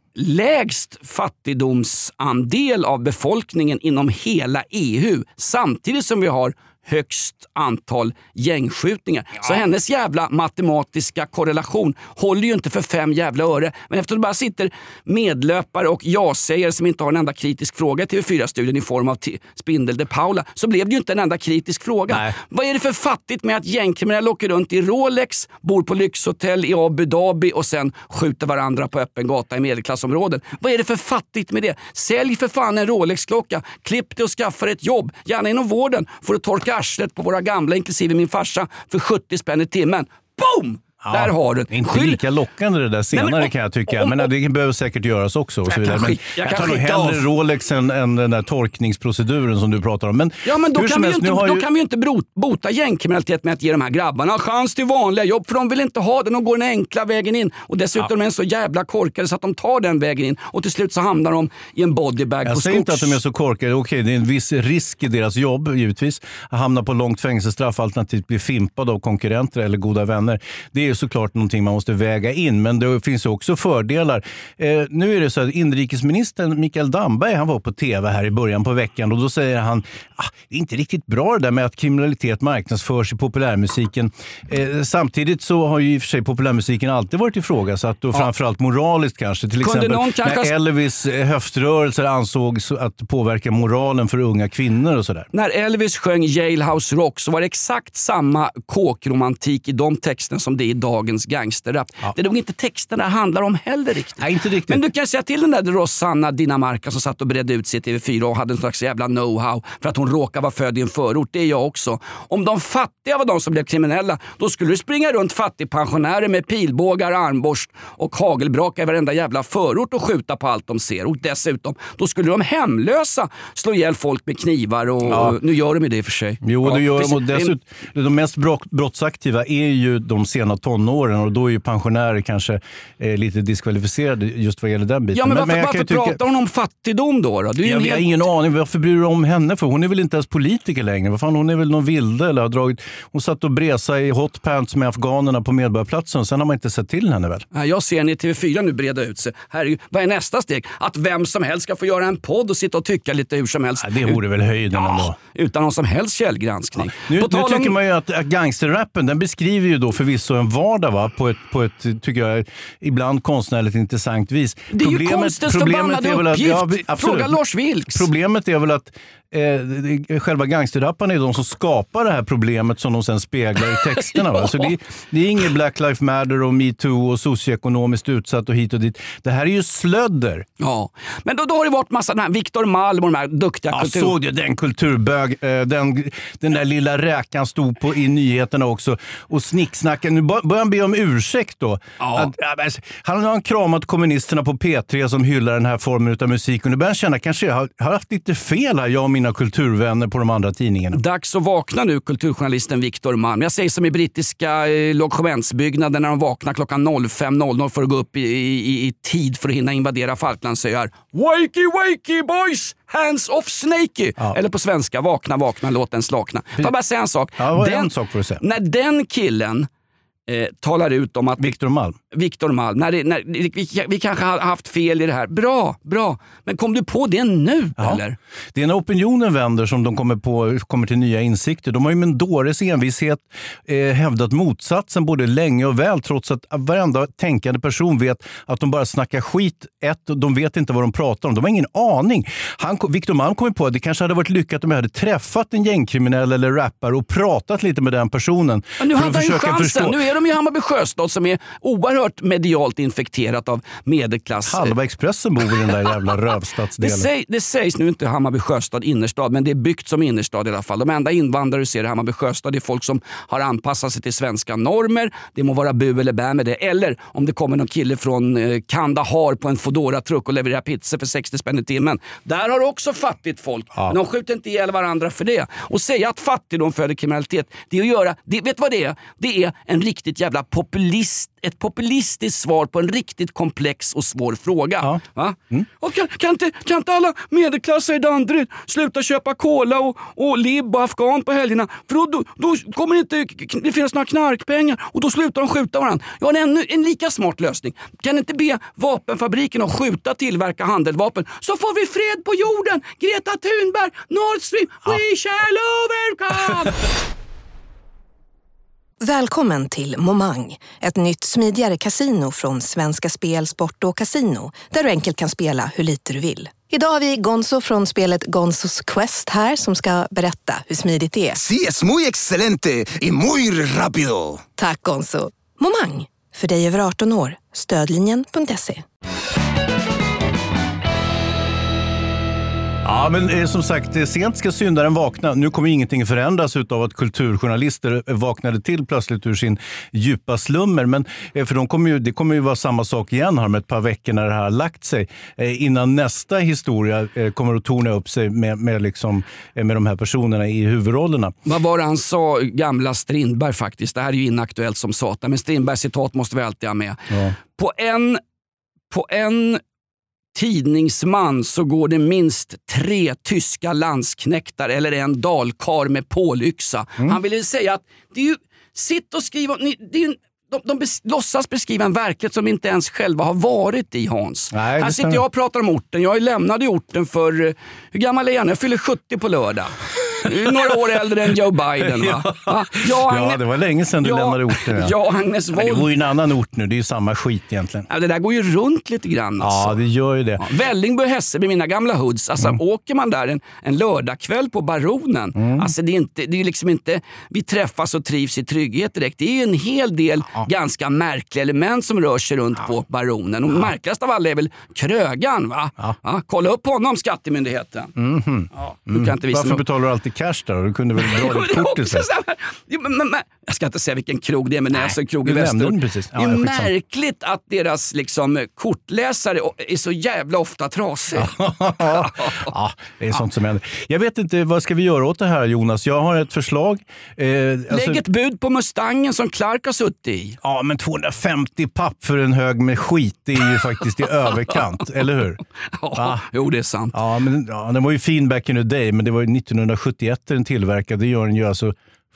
lägst fattigdomsandel av befolkningen inom hela E U, samtidigt som vi har högst antal gängskjutningar. Ja. Så hennes jävla matematiska korrelation håller ju inte för fem jävla öre. Men efter att det bara sitter medlöpare och ja-sägare som inte har en enda kritisk fråga till T V fyra-studien i form av t- Spindel de Paula, så blev det ju inte en enda kritisk fråga. Nej. Vad är det för fattigt med att gängkriminella åker runt i Rolex, bor på lyxhotell i Abu Dhabi och sen skjuter varandra på öppen gata i medelklassområden? Vad är det för fattigt med det? Sälj för fan en Rolex-klocka, klipp dig och skaffa ett jobb, gärna inom vården, får du torka arslet på våra gamla, inklusive min farsa, för sjuttio spänn i timmen. Boom! Ja, där har du. Inte Skyll... lika lockande det där senare. Nej, men, kan jag tycka. Om, om, men det behöver säkert göras också. Och så vidare. Men jag, jag tar nog hellre av. Rolex än, än den där torkningsproceduren som du pratar om. Men, ja, men då, kan vi, helst, inte, då ju... kan vi ju inte bota gängkriminalitet med att ge de här grabbarna chans till vanliga jobb. För de vill inte ha det. De går den enkla vägen in. Och dessutom ja. är de så jävla korkade så att de tar den vägen in. Och till slut så hamnar de i en bodybag jag på säger skogs. Inte att de är så korkade. Okej, det är en viss risk i deras jobb, givetvis. Att hamna på långt fängelsestraff, alternativt bli fimpad av konkurrenter eller goda vänner. Det är ju såklart någonting man måste väga in, men det finns också fördelar. Eh, nu är det så att inrikesministern Mikael Damberg, han var på tv här i början på veckan och då säger han ah, det är inte riktigt bra det där med att kriminalitet marknadsförs i populärmusiken. Eh, samtidigt så har ju i och för sig populärmusiken alltid varit ifrågasatt och ja. framförallt moraliskt kanske. Till Kunde exempel kanske... när Elvis höftrörelser ansågs att påverka moralen för unga kvinnor och sådär. När Elvis sjöng Jailhouse Rock så var det exakt samma kåkromantik i de texterna som det är i dagens gangsterrap. Ja. Det är nog inte texterna handlar om heller riktigt. Nej, inte riktigt. Men du kan säga till den där Rosanna Dinamarca som satt och bredde ut sig i T V fyra och hade en slags jävla know-how för att hon råkar vara född i en förort. Det är jag också. Om de fattiga var de som blev kriminella, då skulle du springa runt fattigpensionärer med pilbågar, armborst och hagelbraka i varenda jävla förort och skjuta på allt de ser. Och dessutom, då skulle de hemlösa slå ihjäl folk med knivar och ja. nu gör de ju det i och för sig. Jo, ja, det gör de. Och dessutom, de mest brottsaktiva är ju de sena tonåren och då är ju pensionärer kanske eh, lite diskvalificerade just vad gäller den biten. Ja, men varför, men, men varför pratar tycka... hon om fattigdom då? då? Du är jag helt... har ingen aning. Varför bryr du om henne? För hon är väl inte ens politiker längre. Vad fan, hon är väl någon vilde eller har dragit... Hon satt och bresa i hotpants med afghanerna på Medborgarplatsen. Sen har man inte sett till henne väl? Ja, jag ser henne i T V fyra nu breda ut sig. Här är ju, vad är nästa steg? Att vem som helst ska få göra en podd och sitta och tycka lite hur som helst. Ja, det vore väl höjden ja, ändå. Utan någon som helst källgranskning. Ja. Nu, nu tycker om... man ju att, att gangsterrappen, den beskriver ju då förvisso en vardag va? På ett, på ett, tycker jag, ibland konstnärligt intressant vis. Det är problemet, ju konstens förbannade uppgift. Ja, fråga Lars Vilks. Problemet är väl att eh, själva gangsterrapparna är de som skapar det här problemet som de sen speglar i texterna. Va? Så det, det är inget Black Lives Matter och MeToo och socioekonomiskt utsatt och hit och dit. Det här är ju slödder. Ja, men då, då har det varit massa den här Victor Malm och de här duktiga ja, kultur... såg jag den kulturbög, den, den där lilla räkan stod på i nyheterna också och snicksnackade. Nu börjar han be om ursäkt då. Ja. Att, han har kramat kommunisterna på P tre som hyllar den här formen av musik och nu börjar han känna kanske jag har, har haft lite fel här, jag och mina kulturvänner på de andra tidningarna. Dags att vakna nu, kulturjournalisten Victor Malm. Jag säger som i brittiska eh, logementsbyggnaden när de vaknar klockan fem noll noll för att gå upp i, i, i tid för att hinna invadera Falklandsöar. Wakey, wakey boys! Hands off Snakey! Ja. Eller på svenska, vakna, vakna, låt den slakna. Får jag bara säga en sak? Ja, den, en sak får du säga. När den killen eh, talar ut om att... Victor Malm. Victor Malm, när det, när, vi, vi kanske har haft fel i det här. Bra, bra. Men kom du på det nu, ja. Eller? Det är när opinionen vänder som de kommer, på, kommer till nya insikter. De har ju med en dåres envishet eh, hävdat motsatsen både länge och väl, trots att varenda tänkande person vet att de bara snackar skit. Ett, de vet inte vad de pratar om. De har ingen aning. Han, Victor Malm kom på att det kanske hade varit lyckat om jag hade träffat en gängkriminell eller rappare och pratat lite med den personen. Ja, nu hade han ju chansen. Förstå. Nu är de i Hammarby Sjöstad som är oerhört medialt infekterat av medelklass. Halva Expressen bor i den där jävla rövstadsdelen. Det, säg, det sägs nu inte Hammarby Sjöstad innerstad, men det är byggt som innerstad i alla fall. De enda invandrare du ser i Hammarby Sjöstad är folk som har anpassat sig till svenska normer. Det må vara bu eller bä med det. Eller om det kommer någon kille från eh, Kandahar på en Fodora-truck och levererar pizza för sextio spänn i timmen. Där har också fattigt folk. Ja. Men de skjuter inte ihjäl varandra för det. Och säga att fattigdom föder kriminalitet, det är att göra, det, vet vad det är? Det är en riktigt jävla populist, ett populistiskt svar på en riktigt komplex och svår fråga. Ja. Va? Mm. Och kan, kan, inte, kan inte alla medelklassare i Danderyd sluta köpa cola och, och libb och afghan på helgerna? För då, då, då kommer det inte det finns några knarkpengar och då slutar de skjuta varandra. Jag har en, en lika smart lösning. Kan inte be vapenfabriken att skjuta, tillverka handeldvapen, så får vi fred på jorden. Greta Thunberg, Nord Stream, ja. We shall overcome! Välkommen till Momang, ett nytt smidigare kasino från Svenska Spel, Sport och Casino, där du enkelt kan spela hur lite du vill. Idag har vi Gonzo från spelet Gonzos Quest här som ska berätta hur smidigt det är. Sí, es muy excelente y muy rápido. Tack Gonzo. Momang, för dig över arton år. Stödlinjen punkt se. Ja, men eh, som sagt, sent ska syndaren vakna. Nu kommer ingenting förändras utav att kulturjournalister vaknade till plötsligt ur sin djupa slummer. Men eh, för de kommer ju, det kommer ju vara samma sak igen här med ett par veckor när det här har lagt sig. Eh, innan nästa historia eh, kommer att torna upp sig med, med, liksom, eh, med de här personerna i huvudrollerna. Vad var det han sa, gamla Strindberg faktiskt? Det här är ju inaktuellt som satan. Men Strindbergs citat måste vi alltid ha med. Ja. På en... På en tidningsman så går det minst tre tyska landsknäktar eller en dalkar med pålyxa. Mm. Han ville säga att det är ju, sitt och skriva, det är ju, de, de bes, låtsas beskriva en verklighet som inte ens själva har varit i, Hans. Nej, här sitter jag och pratar om orten. Jag lämnade orten för, hur gammal är jag? Jag fyller sjuttio på lördag. Några år äldre än Joe Biden, va? Ja, ja, Agnes, ja det var länge sedan du ja, lämnade orten. Ja, ja Agnes Wold. Det var ju en annan ort nu, det är ju samma skit egentligen. Ja, det där går ju runt lite grann. Alltså. Ja, det gör ju det. Ja, Vällingby och Hässelby, mina gamla hoods. Alltså, mm. åker man där en, en lördagkväll på Baronen, mm. alltså det är, inte, det är liksom inte, vi träffas och trivs i trygghet direkt. Det är ju en hel del ja. ganska märkliga element som rör sig runt ja. på Baronen. Och ja. märkligast av alla är väl Krögan, va? Ja. Ja, kolla upp honom, skattemyndigheten. Mm-hmm. Ja, mm. kan inte visa Varför något. Betalar du alltid cash då? Du kunde väl dra ditt kort till sig? Jag ska inte säga vilken krog det är, men när jag så krog i Västerort. Ja, det är märkligt att deras liksom, kortläsare är så jävla ofta trasiga. Ja, det är sånt som händer. Jag vet inte, vad ska vi göra åt det här, Jonas? Jag har ett förslag. Eh, alltså... Lägg ett bud på Mustangen som Clark har suttit i. Ja, men tvåhundrafemtio papp för en hög med skit, det är ju faktiskt i överkant, eller hur? Ja, ja, jo det är sant. Ja, men ja, den var ju fin back in the day, men det var ju nittonhundrasjuttioett den tillverkade. Det gör den ju alltså fyrtio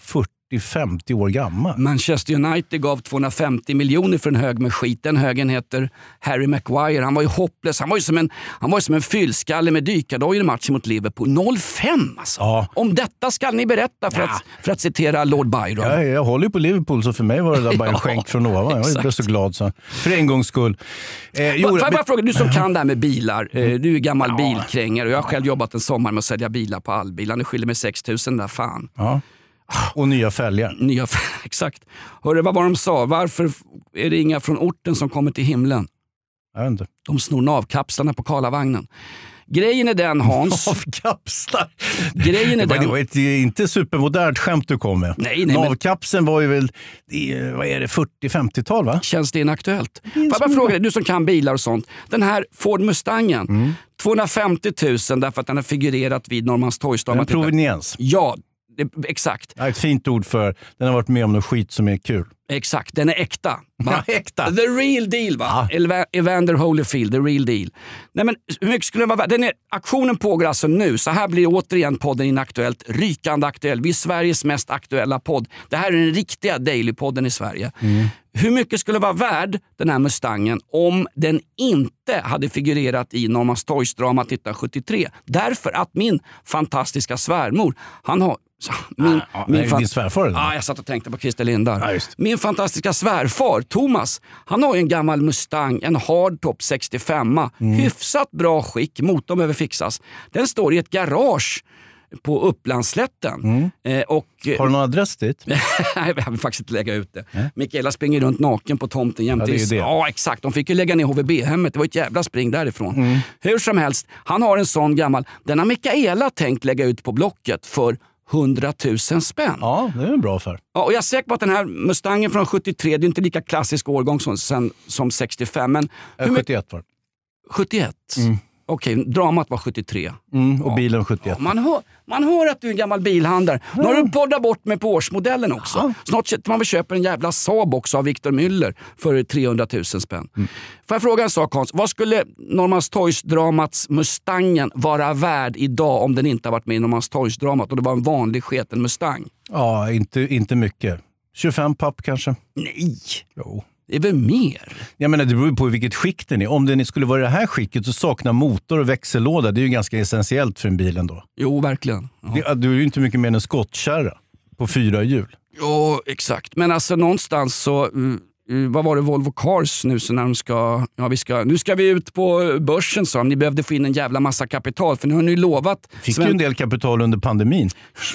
fyrtio femtio år gammal. Manchester United gav tvåhundrafemtio miljoner för en hög med skit. Den högen heter Harry Maguire. Han var ju hopplös. Han var ju som en, han var ju som en fyllskalle med dykardojor i matchen mot Liverpool. noll fem alltså. Ja. Om detta ska ni berätta för, ja. att, för att citera Lord Byron. Ja, jag håller ju på Liverpool, så för mig var det där bara en skänk från ovan. Jag blev så glad. Så. För en gångs skull. Eh, jo, Får jag bara fråga, du som kan det här med bilar. Eh, du är gammal ja. bilkrängare och jag har själv jobbat en sommar med att sälja bilar på Allbilar. Nu skiljer med sex tusen där fan. Ja. Och nya fälgar. Nya fälgar, exakt. Hörru, vad var de sa? Varför är det inga från orten som kommer till himlen? Jag vet inte. De snor navkapslarna på Karlavagnen. Grejen är den, Hans. Navkapslar? Grejen är det var, den. Det var ett inte supermodernt skämt du kom med. Nej, nej, Navkapseln men... var ju väl, vad är det, fyrtio femtio-tal va? Känns det inaktuellt? Får jag bara fråga dig, du som kan bilar och sånt. Den här Ford Mustangen, mm. tvåhundrafemtio tusen därför att den har figurerat vid Norrmalmstorgsdagen. En proveniens. Ja, det, exakt. Ja, ett fint ord för den har varit med om något skit som är kul. Exakt, den är äkta. Ja, äkta. The real deal va? Ja. Evander Holyfield, the real deal. Nej men hur mycket skulle den vara värd? Den är, aktionen pågår alltså nu. Så här blir återigen podden Inaktuellt. Rykande aktuell. Vi är Sveriges mest aktuella podd. Det här är den riktiga Daily-podden i Sverige. Mm. Hur mycket skulle vara värd den här Mustangen om den inte hade figurerat i Norrmalmstorgsdramat nittonhundrasjuttiotre? Därför att min fantastiska svärmor, han har Min, ja, min nej, din svärfar eller? Ja, jag satt och tänkte på Christer Lindar. Ja, just. Min fantastiska svärfar, Thomas, han har ju en gammal Mustang, en hardtop sextiofem. Mm. Hyfsat bra skick, motorn behöver fixas. Den står i ett garage på Upplandsslätten. Mm. Eh, och, har du någon adress dit? Nej, jag vill faktiskt inte lägga ut det. Mm. Mikaela springer runt naken på tomten jämt. Ja, det är det. Ja, exakt. De fick ju lägga ner H V B-hemmet. Det var ett jävla spring därifrån. Mm. Hur som helst, han har en sån gammal. Den har Mikaela tänkt lägga ut på Blocket för hundratusen spänn. Ja, det är en bra för. Ja, och jag är säker på att den här Mustangen från sjuttiotre, det är inte lika klassisk årgång som, som, som sextiofem. Men hur sjuttioett var det. sjuttioett? Mm. Okej, dramat var sjuttiotre. Mm, och ja. Bilen sjuttioett. Ja, man, hör, man hör att du är en gammal bilhandlare. Nu har du poddat bort med på årsmodellen också. Ja. Snart sätter man väl köpa en jävla Saab också av Victor Müller för trehundratusen spänn. Mm. Får jag fråga en sak, Hans? Vad skulle Norrmalmstorgsdramats Mustangen vara värd idag om den inte har varit med i Norrmalmstorgsdramat och det var en vanlig sketen Mustang? Ja, inte, inte mycket. tjugofem papp kanske. Nej. Jo. Det är väl mer? Jag menar, det beror på vilket skick den är. Om den skulle vara i det här skicket så saknar motor och växellåda. Det är ju ganska essentiellt för en bil ändå. Jo, verkligen. Ja. Det, du är ju inte mycket mer än en skottkärra på fyra hjul. Jo, exakt. Men alltså någonstans så... Uh, vad var det Volvo Cars nu så när de ska, ja, vi ska... Nu ska vi ut på börsen, så ni behövde få in en jävla massa kapital. För nu har ni lovat... Fick Sven... ju en del kapital under pandemin.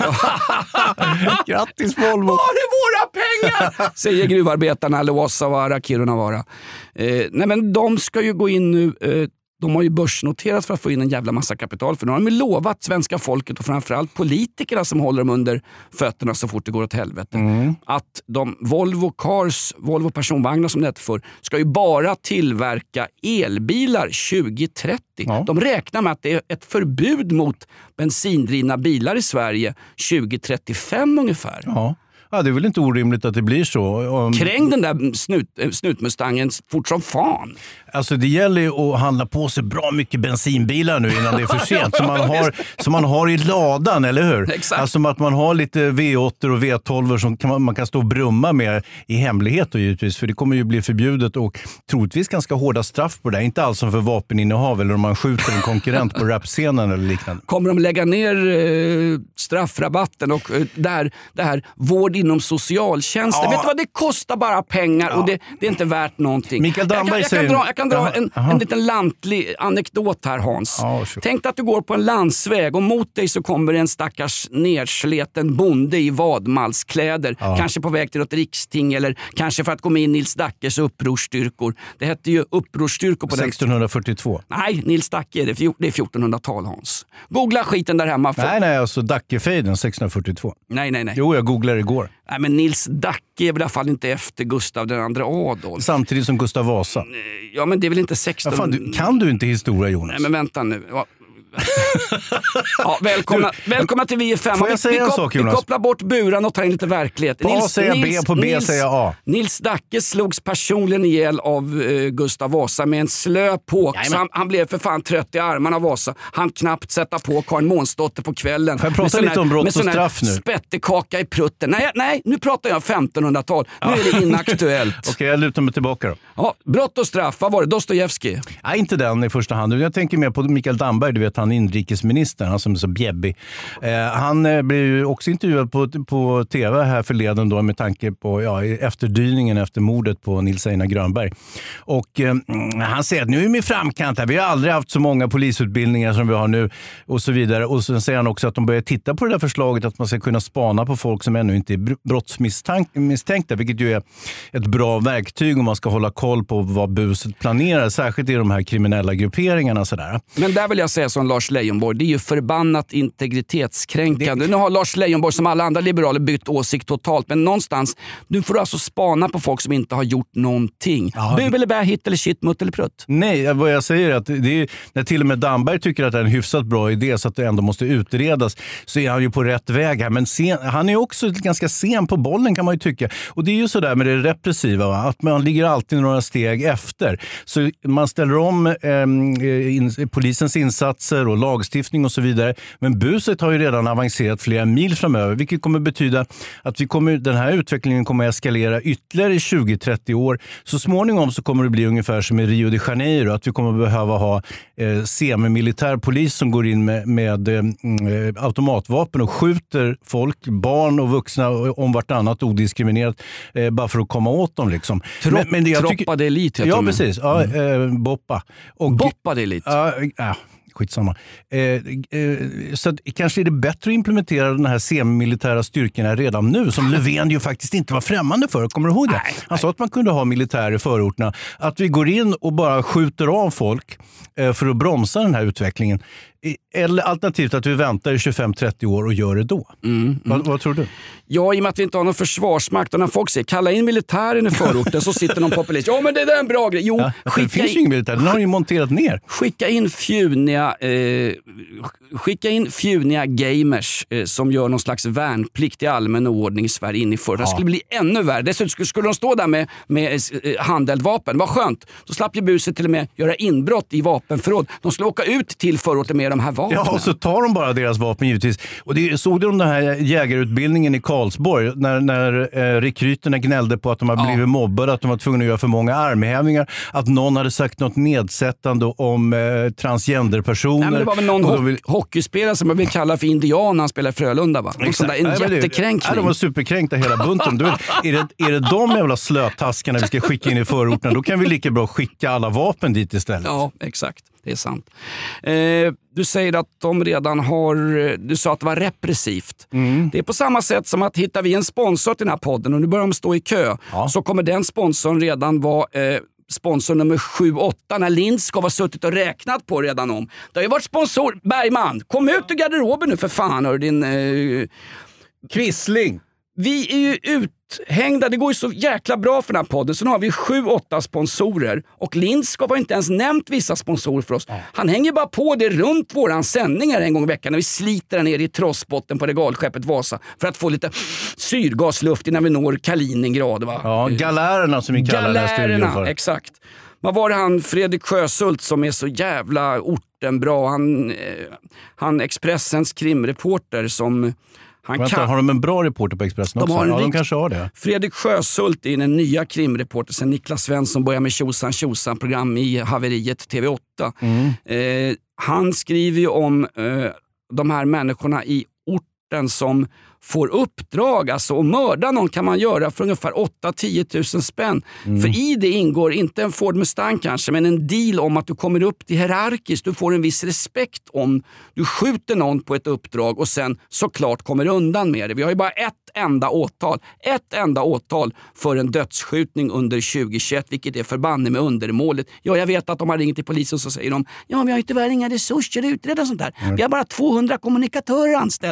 Grattis Volvo! Var är våra pengar? Säger gruvarbetarna, Luossavaara, Kirunavaara. Eh, nej men de ska ju gå in nu... Eh, de har ju börsnoterat för att få in en jävla massa kapital. För nu har de lovat svenska folket och framförallt politikerna som håller dem under fötterna så fort det går åt helvete. Mm. Att de Volvo Cars, Volvo personvagnar som det heter för, ska ju bara tillverka elbilar tjugo trettio. Ja. De räknar med att det är ett förbud mot bensindrivna bilar i Sverige tjugo trettiofem ungefär. Ja. Ja, det är väl inte orimligt att det blir så. Om... Kräng den där snut, snutmustangen fort som fan. Alltså det gäller ju att handla på sig bra mycket bensinbilar nu innan det är för sent. Som man har, som man har i ladan, eller hur? Exakt. Alltså att man har lite V åtta och V tolv som kan man, man kan stå och brumma med i hemlighet och givetvis. För det kommer ju bli förbjudet och troligtvis ganska hårda straff på det. Inte alls som för vapeninnehav eller om man skjuter en konkurrent på rapscenen eller liknande. Kommer de lägga ner eh, straffrabatten och eh, där, det här vård inom socialtjänsten. Ja. Vet du vad, det kostar bara pengar ja. och det, det är inte värt någonting. Mikael Damberg jag, kan, jag, kan dra, jag kan dra en, en liten lantlig anekdot här, Hans. Ja, sure. Tänk att du går på en landsväg och mot dig så kommer en stackars nedsleten bonde i vadmalskläder. Ja. Kanske på väg till ett riksting eller kanske för att gå med i Nils Dackes upprorsstyrkor. Det hette ju upprorsstyrkor på sextonhundrafyrtiotvå. Den... Nej, Nils Dacke, det är fjortonhundratal, Hans. Googla skiten där hemma. För... Nej, nej, alltså Dackefejden sextonhundrafyrtiotvå. Nej, nej, nej. Jo, jag googlade igår. Nej, men Nils Dacke är väl i alla fall inte efter Gustav den andra Adolf. Samtidigt som Gustav Vasa. Ja, men det är väl inte sexton... Ja, fan, du, kan du inte historia, Jonas? Nej, men vänta nu. ja, välkomna, du, välkomna till Vi är fem. Får jag säga vi, en vi, sak, vi Jonas? kopplar bort buran och tar in lite verklighet. På Nils, A säger Nils, B, på B Nils, säger A. Nils Dacke slogs personligen ihjäl av uh, Gustav Vasa med en slö påk. Så han, han blev för fan trött i armarna av Vasa. Han knappt sätta på Karin Månsdotter på kvällen. Får jag prata lite om brott och straff nu? Spettekaka i prutten. Nej, nej, nu pratar jag femtonhundratal. Nu ja. är det inaktuellt. Okej, okay, jag lutar mig tillbaka då. Ja, brott och straff, vad var det? Dostojevskij? Nej, inte den i första hand. Jag tänker mer på Mikael Damberg, du vet han inrikesministern, han som är så bjäbbig. Eh, han eh, blev ju också intervjuad på, på tv här förleden då med tanke på ja, efterdyningen efter mordet på Nils Einar Grönberg. Och eh, han säger att nu är vi i framkant här. Vi har aldrig haft så många polisutbildningar som vi har nu och så vidare. Och så säger han också att de börjar titta på det där förslaget att man ska kunna spana på folk som ännu inte är brottsmisstänkta, vilket ju är ett bra verktyg om man ska hålla koll på vad buset planerar, särskilt i de här kriminella grupperingarna. Sådär. Men där vill jag säga som Lars Leijonborg, det är ju förbannat integritetskränkande. Det... Nu har Lars Leijonborg som alla andra liberaler bytt åsikt totalt, men någonstans, nu får du alltså spana på folk som inte har gjort någonting. Ja. Bu eller bä, hit eller shit, mutt eller prutt. Nej, vad jag säger är att det är, när till och med Damberg tycker att det är en hyfsat bra idé så att det ändå måste utredas, så är han ju på rätt väg här. Men sen, han är också ganska sen på bollen kan man ju tycka. Och det är ju sådär med det repressiva, va? Att man ligger alltid några steg efter. Så man ställer om eh, in, polisens insatser och lagstiftning och så vidare. Men buset har ju redan avancerat flera mil framöver, vilket kommer betyda att vi kommer, den här utvecklingen kommer att eskalera ytterligare i tjugo till trettio år. Så småningom så kommer det bli ungefär som i Rio de Janeiro, att vi kommer behöva ha eh, semimilitär polis som går in med, med eh, automatvapen och skjuter folk, barn och vuxna om vartannat odiskriminerat eh, bara för att komma åt dem liksom. Tropp, men, men det, jag tycker, Troppa det elit heter Ja, de. precis. Ja, eh, Boppa. Och, Boppa det elit. Ja, ja. Skitsamma. Eh, eh, så att, kanske är det bättre att implementera den här semimilitära styrkorna redan nu, som Löfven ju faktiskt inte var främmande för. Kommer du ihåg det? Nej, Han sa att man kunde ha militär i förorterna. Att vi går in och bara skjuter av folk eh, för att bromsa den här utvecklingen. Eller alternativt att vi väntar i tjugofem till trettio år och gör det då. Mm, mm. Vad, vad tror du? Ja, i och med att vi inte har någon försvarsmakt och när folk säger kalla in militären i förorten så sitter någon populist. Ja, men det är en bra grej. Jo, ja, det finns ju ingen militär. Den har ju monterat ner. Skicka in fjuniga, eh, skicka in fjuniga gamers eh, som gör någon slags värnplikt i allmän ordning i Sverige in i förorten. Ja. Det skulle bli ännu värre. Dessutom skulle, skulle de stå där med, med eh, handeldvapen. Vad skönt. Då slapp ju buset till och med göra inbrott i vapenförråd. De skulle åka ut till förorten med de här vapnen. Ja, och så tar de bara deras vapen givetvis. Och det såg de den här jägarutbildningen i Karlsborg när, när eh, rekryterna gnällde på att de har blivit ja. mobbade, att de var tvungna att göra för många armhävningar, att någon hade sagt något nedsättande om eh, transgenderpersoner. Nej, men det var väl någon ho- vill... hockeyspelare som man vill kalla för indian när han spelar Frölunda, va? En, sån där, en Nej, jättekränkning. Nej, de var superkränkta hela bunten. Du vet, är, det, är det de jävla slötaskarna vi ska skicka in i förorten, då kan vi lika bra skicka alla vapen dit istället. Ja, exakt. Det är sant. Eh, du säger att de redan har... Du sa att det var repressivt. Mm. Det är på samma sätt som att hittar vi en sponsor till den här podden och nu börjar de stå i kö, ja. så kommer den sponsorn redan vara... Eh, sponsor nummer sju åtta när Linds ska vara suttit och räknat på redan om. Det har ju varit sponsor... Bergman, kom ut ur garderoben nu för fan, hör din... Eh, Quisling. Vi är ju uthängda, det går ju så jäkla bra för den här podden, så nu har vi sju, åtta sponsorer och Lindskov har inte ens nämnt vissa sponsorer för oss. Ja. Han hänger bara på det runt våran sändningar en gång i veckan när vi sliter den ner i trossbotten på regalskeppet Vasa för att få lite syrgasluft innan vi når Kaliningrad. Va? Ja, galärerna som vi kallar den här studion för. Exakt. Vad var det han, Fredrik Sjöshult, som är så jävla ortenbra, han, eh, han Expressens krimreporter som... Han Vänta, kan... har de en bra reporter på Expressen också? De har ja, rik... de kanske har det. Fredrik Sjöshult är den nya krimreporter sen Niklas Svensson började med Tjosan Tjosan program i haveriet T V åtta. Mm. Eh, han skriver ju om eh, de här människorna i orten som får uppdrag, alltså att mörda någon kan man göra för ungefär åtta till tio tusen spänn. Mm. För i det ingår inte en Ford Mustang kanske, men en deal om att du kommer upp till hierarkiskt. Du får en viss respekt om du skjuter någon på ett uppdrag och sen såklart kommer undan med det. Vi har ju bara ett enda åtal. Ett enda åtal för en dödsskjutning under tjugo tjugoett, vilket är förbanne med undermålet. Ja, jag vet att de har ringt till polisen så säger de, ja, vi har ju tyvärr inga resurser att utreda sånt där. Mm. Vi har bara tvåhundra kommunikatörer anställda. Bara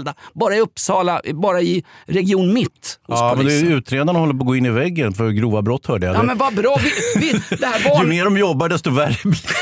bara i Uppsala, bara i region mitt. Ja, men det är utredarna håller på att gå in i väggen för grova brott, hörde jag. Ja, men vad bra. Vi, vi, det här var... Ju mer de jobbar, desto värre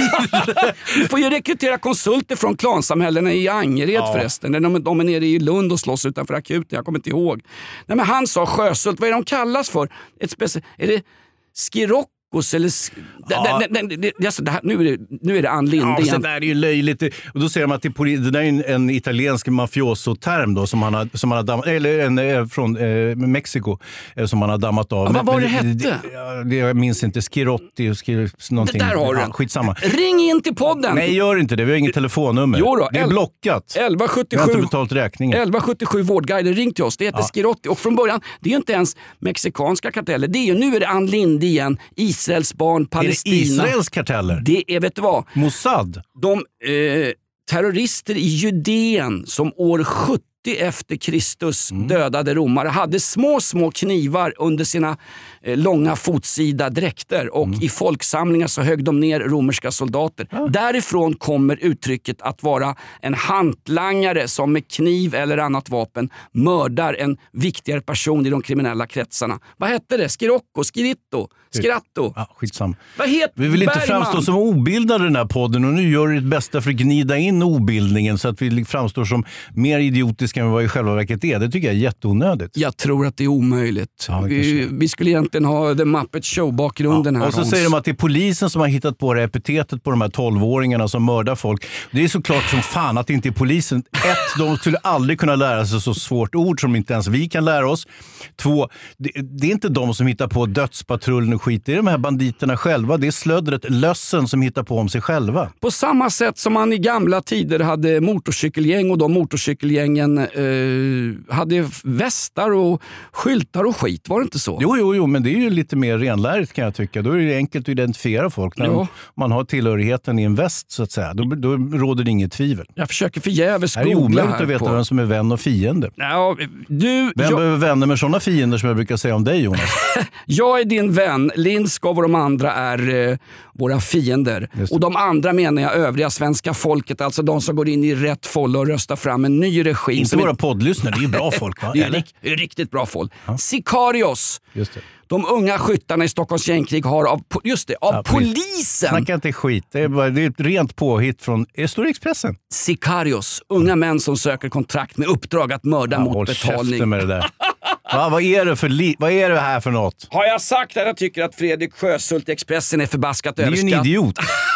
blir. Vi får ju rekrytera konsulter från klansamhällena i Angered ja. förresten. De, de är nere i Lund och slåss utanför akuten. Jag kommer inte ihåg. Nej, men han sa Sjösult. Vad är de kallas för? Ett speci- är det Skirok? Eller, ja. det, det, det, det, alltså det här, nu, är det, nu är det Ann Linde ja, igen. Det där är ju löjligt. Och då säger de att det, det där är en, en italiensk mafioso-term då, som han har, som han har dammat, eller en från eh, Mexiko eh, som han har dammat av. Ja, vad var det men, hette? Det, det, jag minns inte. Skirotti, skir, någonting. Det där har du. Ja, skitsamma. Ring in till podden. Nej, gör inte det. Vi har inget telefonnummer. Jo då, det är el- blockat. elva sjuttiosju, vi har inte betalt räkningen. elva sjuttiosju Vårdguider, ring till oss. Det heter ja. Skirotti. Och från början, det är ju inte ens mexikanska karteller. Det är ju, nu är det Ann Linde igen. Israels barn, Palestina. Är det Israels karteller? Det är, vet du vad? Mossad? De eh, terrorister i Judeen som år sjuttio efter Kristus mm. dödade romare hade små, små knivar under sina eh, långa fotsida dräkter och mm. i folksamlingar så högg de ner romerska soldater. Ja. Därifrån kommer uttrycket att vara en hantlangare som med kniv eller annat vapen mördar en viktigare person i de kriminella kretsarna. Vad hette det? Skirocco? Skiritto? Skratto? Ja, skitsam. Vad heter Vi vill inte Bergman? framstå som obildade i den här podden och nu gör vi det bästa för att gnida in obildningen så att vi framstår som mer idiotiska än vad vi i själva verket är. Det tycker jag är jätteonödigt. Jag tror att det är omöjligt. Ja, vi, vi skulle egentligen ha The Muppet Show-bakgrunden ja, här. Och så Hans. säger de att det är polisen som har hittat på det epitetet på de här tolvåringarna som mördar folk. Det är såklart som fan att det inte är polisen. Ett, de skulle aldrig kunna lära sig så svårt ord som inte ens vi kan lära oss. Två, det, det är inte de som hittar på dödspatrullen och skit. Det är de här banditerna själva. Det är slödret, lössen som hittar på om sig själva. På samma sätt som man i gamla tider hade motorcykelgäng och de motorcykelgängen eh, hade västar och skyltar och skit. Var det inte så? Jo, jo, jo, men det är ju lite mer renlärigt kan jag tycka. Då är det enkelt att identifiera folk. När ja. man har tillhörigheten i en väst så att säga. Då, då råder det inget tvivel. Jag försöker förgäves googla här. Det är omöjligt att veta på. vem som är vän och fiende. Ja, du, vem jag... behöver vänner med sådana fiender som jag brukar säga om dig, Jonas? Jag är din vän. Lindskov och de andra är eh, våra fiender. Och de andra menar jag övriga svenska folket. Alltså de som går in i rätt folla och röstar fram en ny regim. Inte våra är... poddlyssnare, det är ju bra folk va? Det är, rik- är riktigt bra folk. Ja. Sicarios. Just det. De unga skyttarna i Stockholms gängkrig har av, just det, av ja, polisen. Snacka inte skit. Det är, bara, det är ett rent påhitt från Står det Expressen? Sicarios. Unga män som söker kontrakt med uppdrag att mörda ja, mot betalning. Med det där. Va, vad, är det för li- vad är det här för något? Har jag sagt att jag tycker att Fredrik Sjösult i Expressen är förbaskat överskatt? Det är ju en idiot.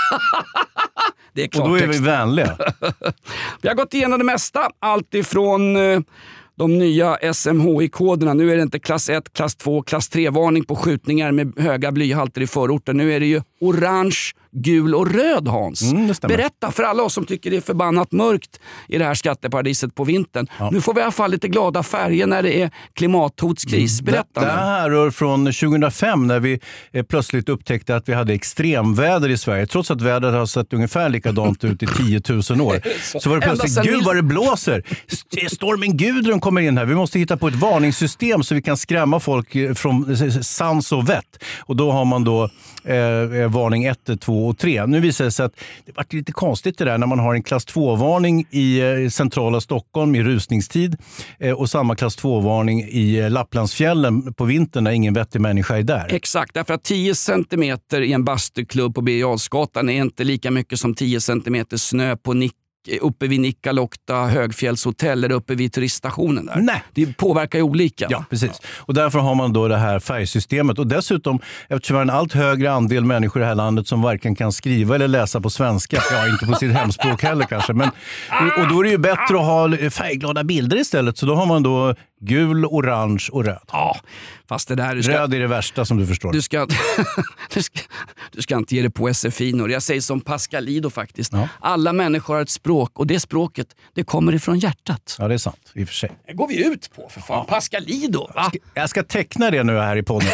Det är klart. Och då är vi vänliga. Vi har gått igenom det mesta. Allt ifrån eh, de nya S M H I-koderna. Nu är det inte klass ett, klass två, klass tre-varning på skjutningar med höga blyhalter i förorten. Nu är det ju orange, gul och röd, Hans. Mm, Berätta för alla oss som tycker det är förbannat mörkt i det här skatteparadiset på vintern. Ja. Nu får vi i alla fall lite glada färger när det är klimathotskris. Berätta. Det, det här rör från tjugohundrafem när vi eh, plötsligt upptäckte att vi hade extremväder i Sverige. Trots att vädret har sett ungefär likadant ut i tio tusen år. så, så var det plötsligt, gud vad det blåser. Stormen Gudrun kommer in här. Vi måste hitta på ett varningssystem så vi kan skrämma folk från sans och vett. Och då har man då eh, varning ett, två och tre. Nu visar det sig att det var lite konstigt det där när man har en klass två-varning i eh, centrala Stockholm i rusningstid eh, och samma klass två-varning i eh, Lapplandsfjällen på vintern när ingen vettig människa är där. Exakt, därför att tio centimeter i en bastuklubb på Birger Jarlsgatan är inte lika mycket som tio centimeter snö på Nick uppe vid Nikkaluokta högfjällshotell eller uppe vid turiststationen där. Nej. Det påverkar ju olika. Ja, precis. Och därför har man då det här färgsystemet. Och dessutom, eftersom det är en allt högre andel människor i det här landet som varken kan skriva eller läsa på svenska. Ja, inte på sitt hemspråk heller kanske. Men, och då är det ju bättre att ha färgglada bilder istället. Så då har man då gul, orange och röd. Ja, fast det där... Ska, röd är det värsta som du förstår. Du ska, du ska, du ska inte ge det på S F I-nor. Jag säger som Pascalido faktiskt. Ja. Alla människor har ett språk och det språket, det kommer ifrån hjärtat. Ja, det är sant. I och för sig. Det går vi ut på för fan. Ja. Pascalido. Jag ska, jag ska teckna det nu här i podden.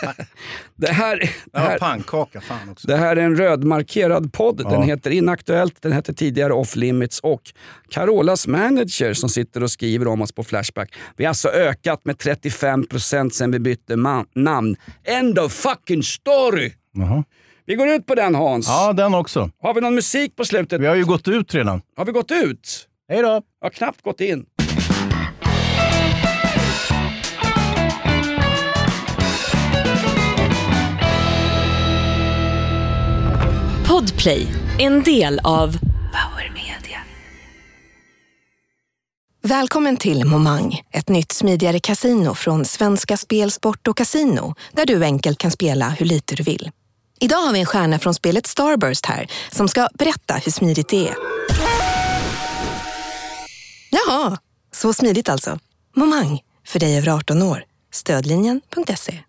det här... Det här, ja, pannkaka fan också. Det här är en rödmarkerad podd. Ja. Den heter Inaktuellt, den heter tidigare Off Limits och Carolas manager som sitter och skriver om oss på Flashback. Vi har alltså ökat med trettiofem procent sen vi bytte man- namn. End of fucking story! Uh-huh. Vi går ut på den, Hans. Ja, den också. Har vi någon musik på slutet? Vi har ju gått ut redan. Har vi gått ut? Hej då! Jag har knappt gått in. Podplay, en del av Power Media. Välkommen till Momang, ett nytt smidigare kasino från Svenska Spel, Sport och Casino, där du enkelt kan spela hur lite du vill. Idag har vi en stjärna från spelet Starburst här som ska berätta hur smidigt det är. Jaha, så smidigt alltså. Momang, för dig över arton år. Stödlinjen punkt se.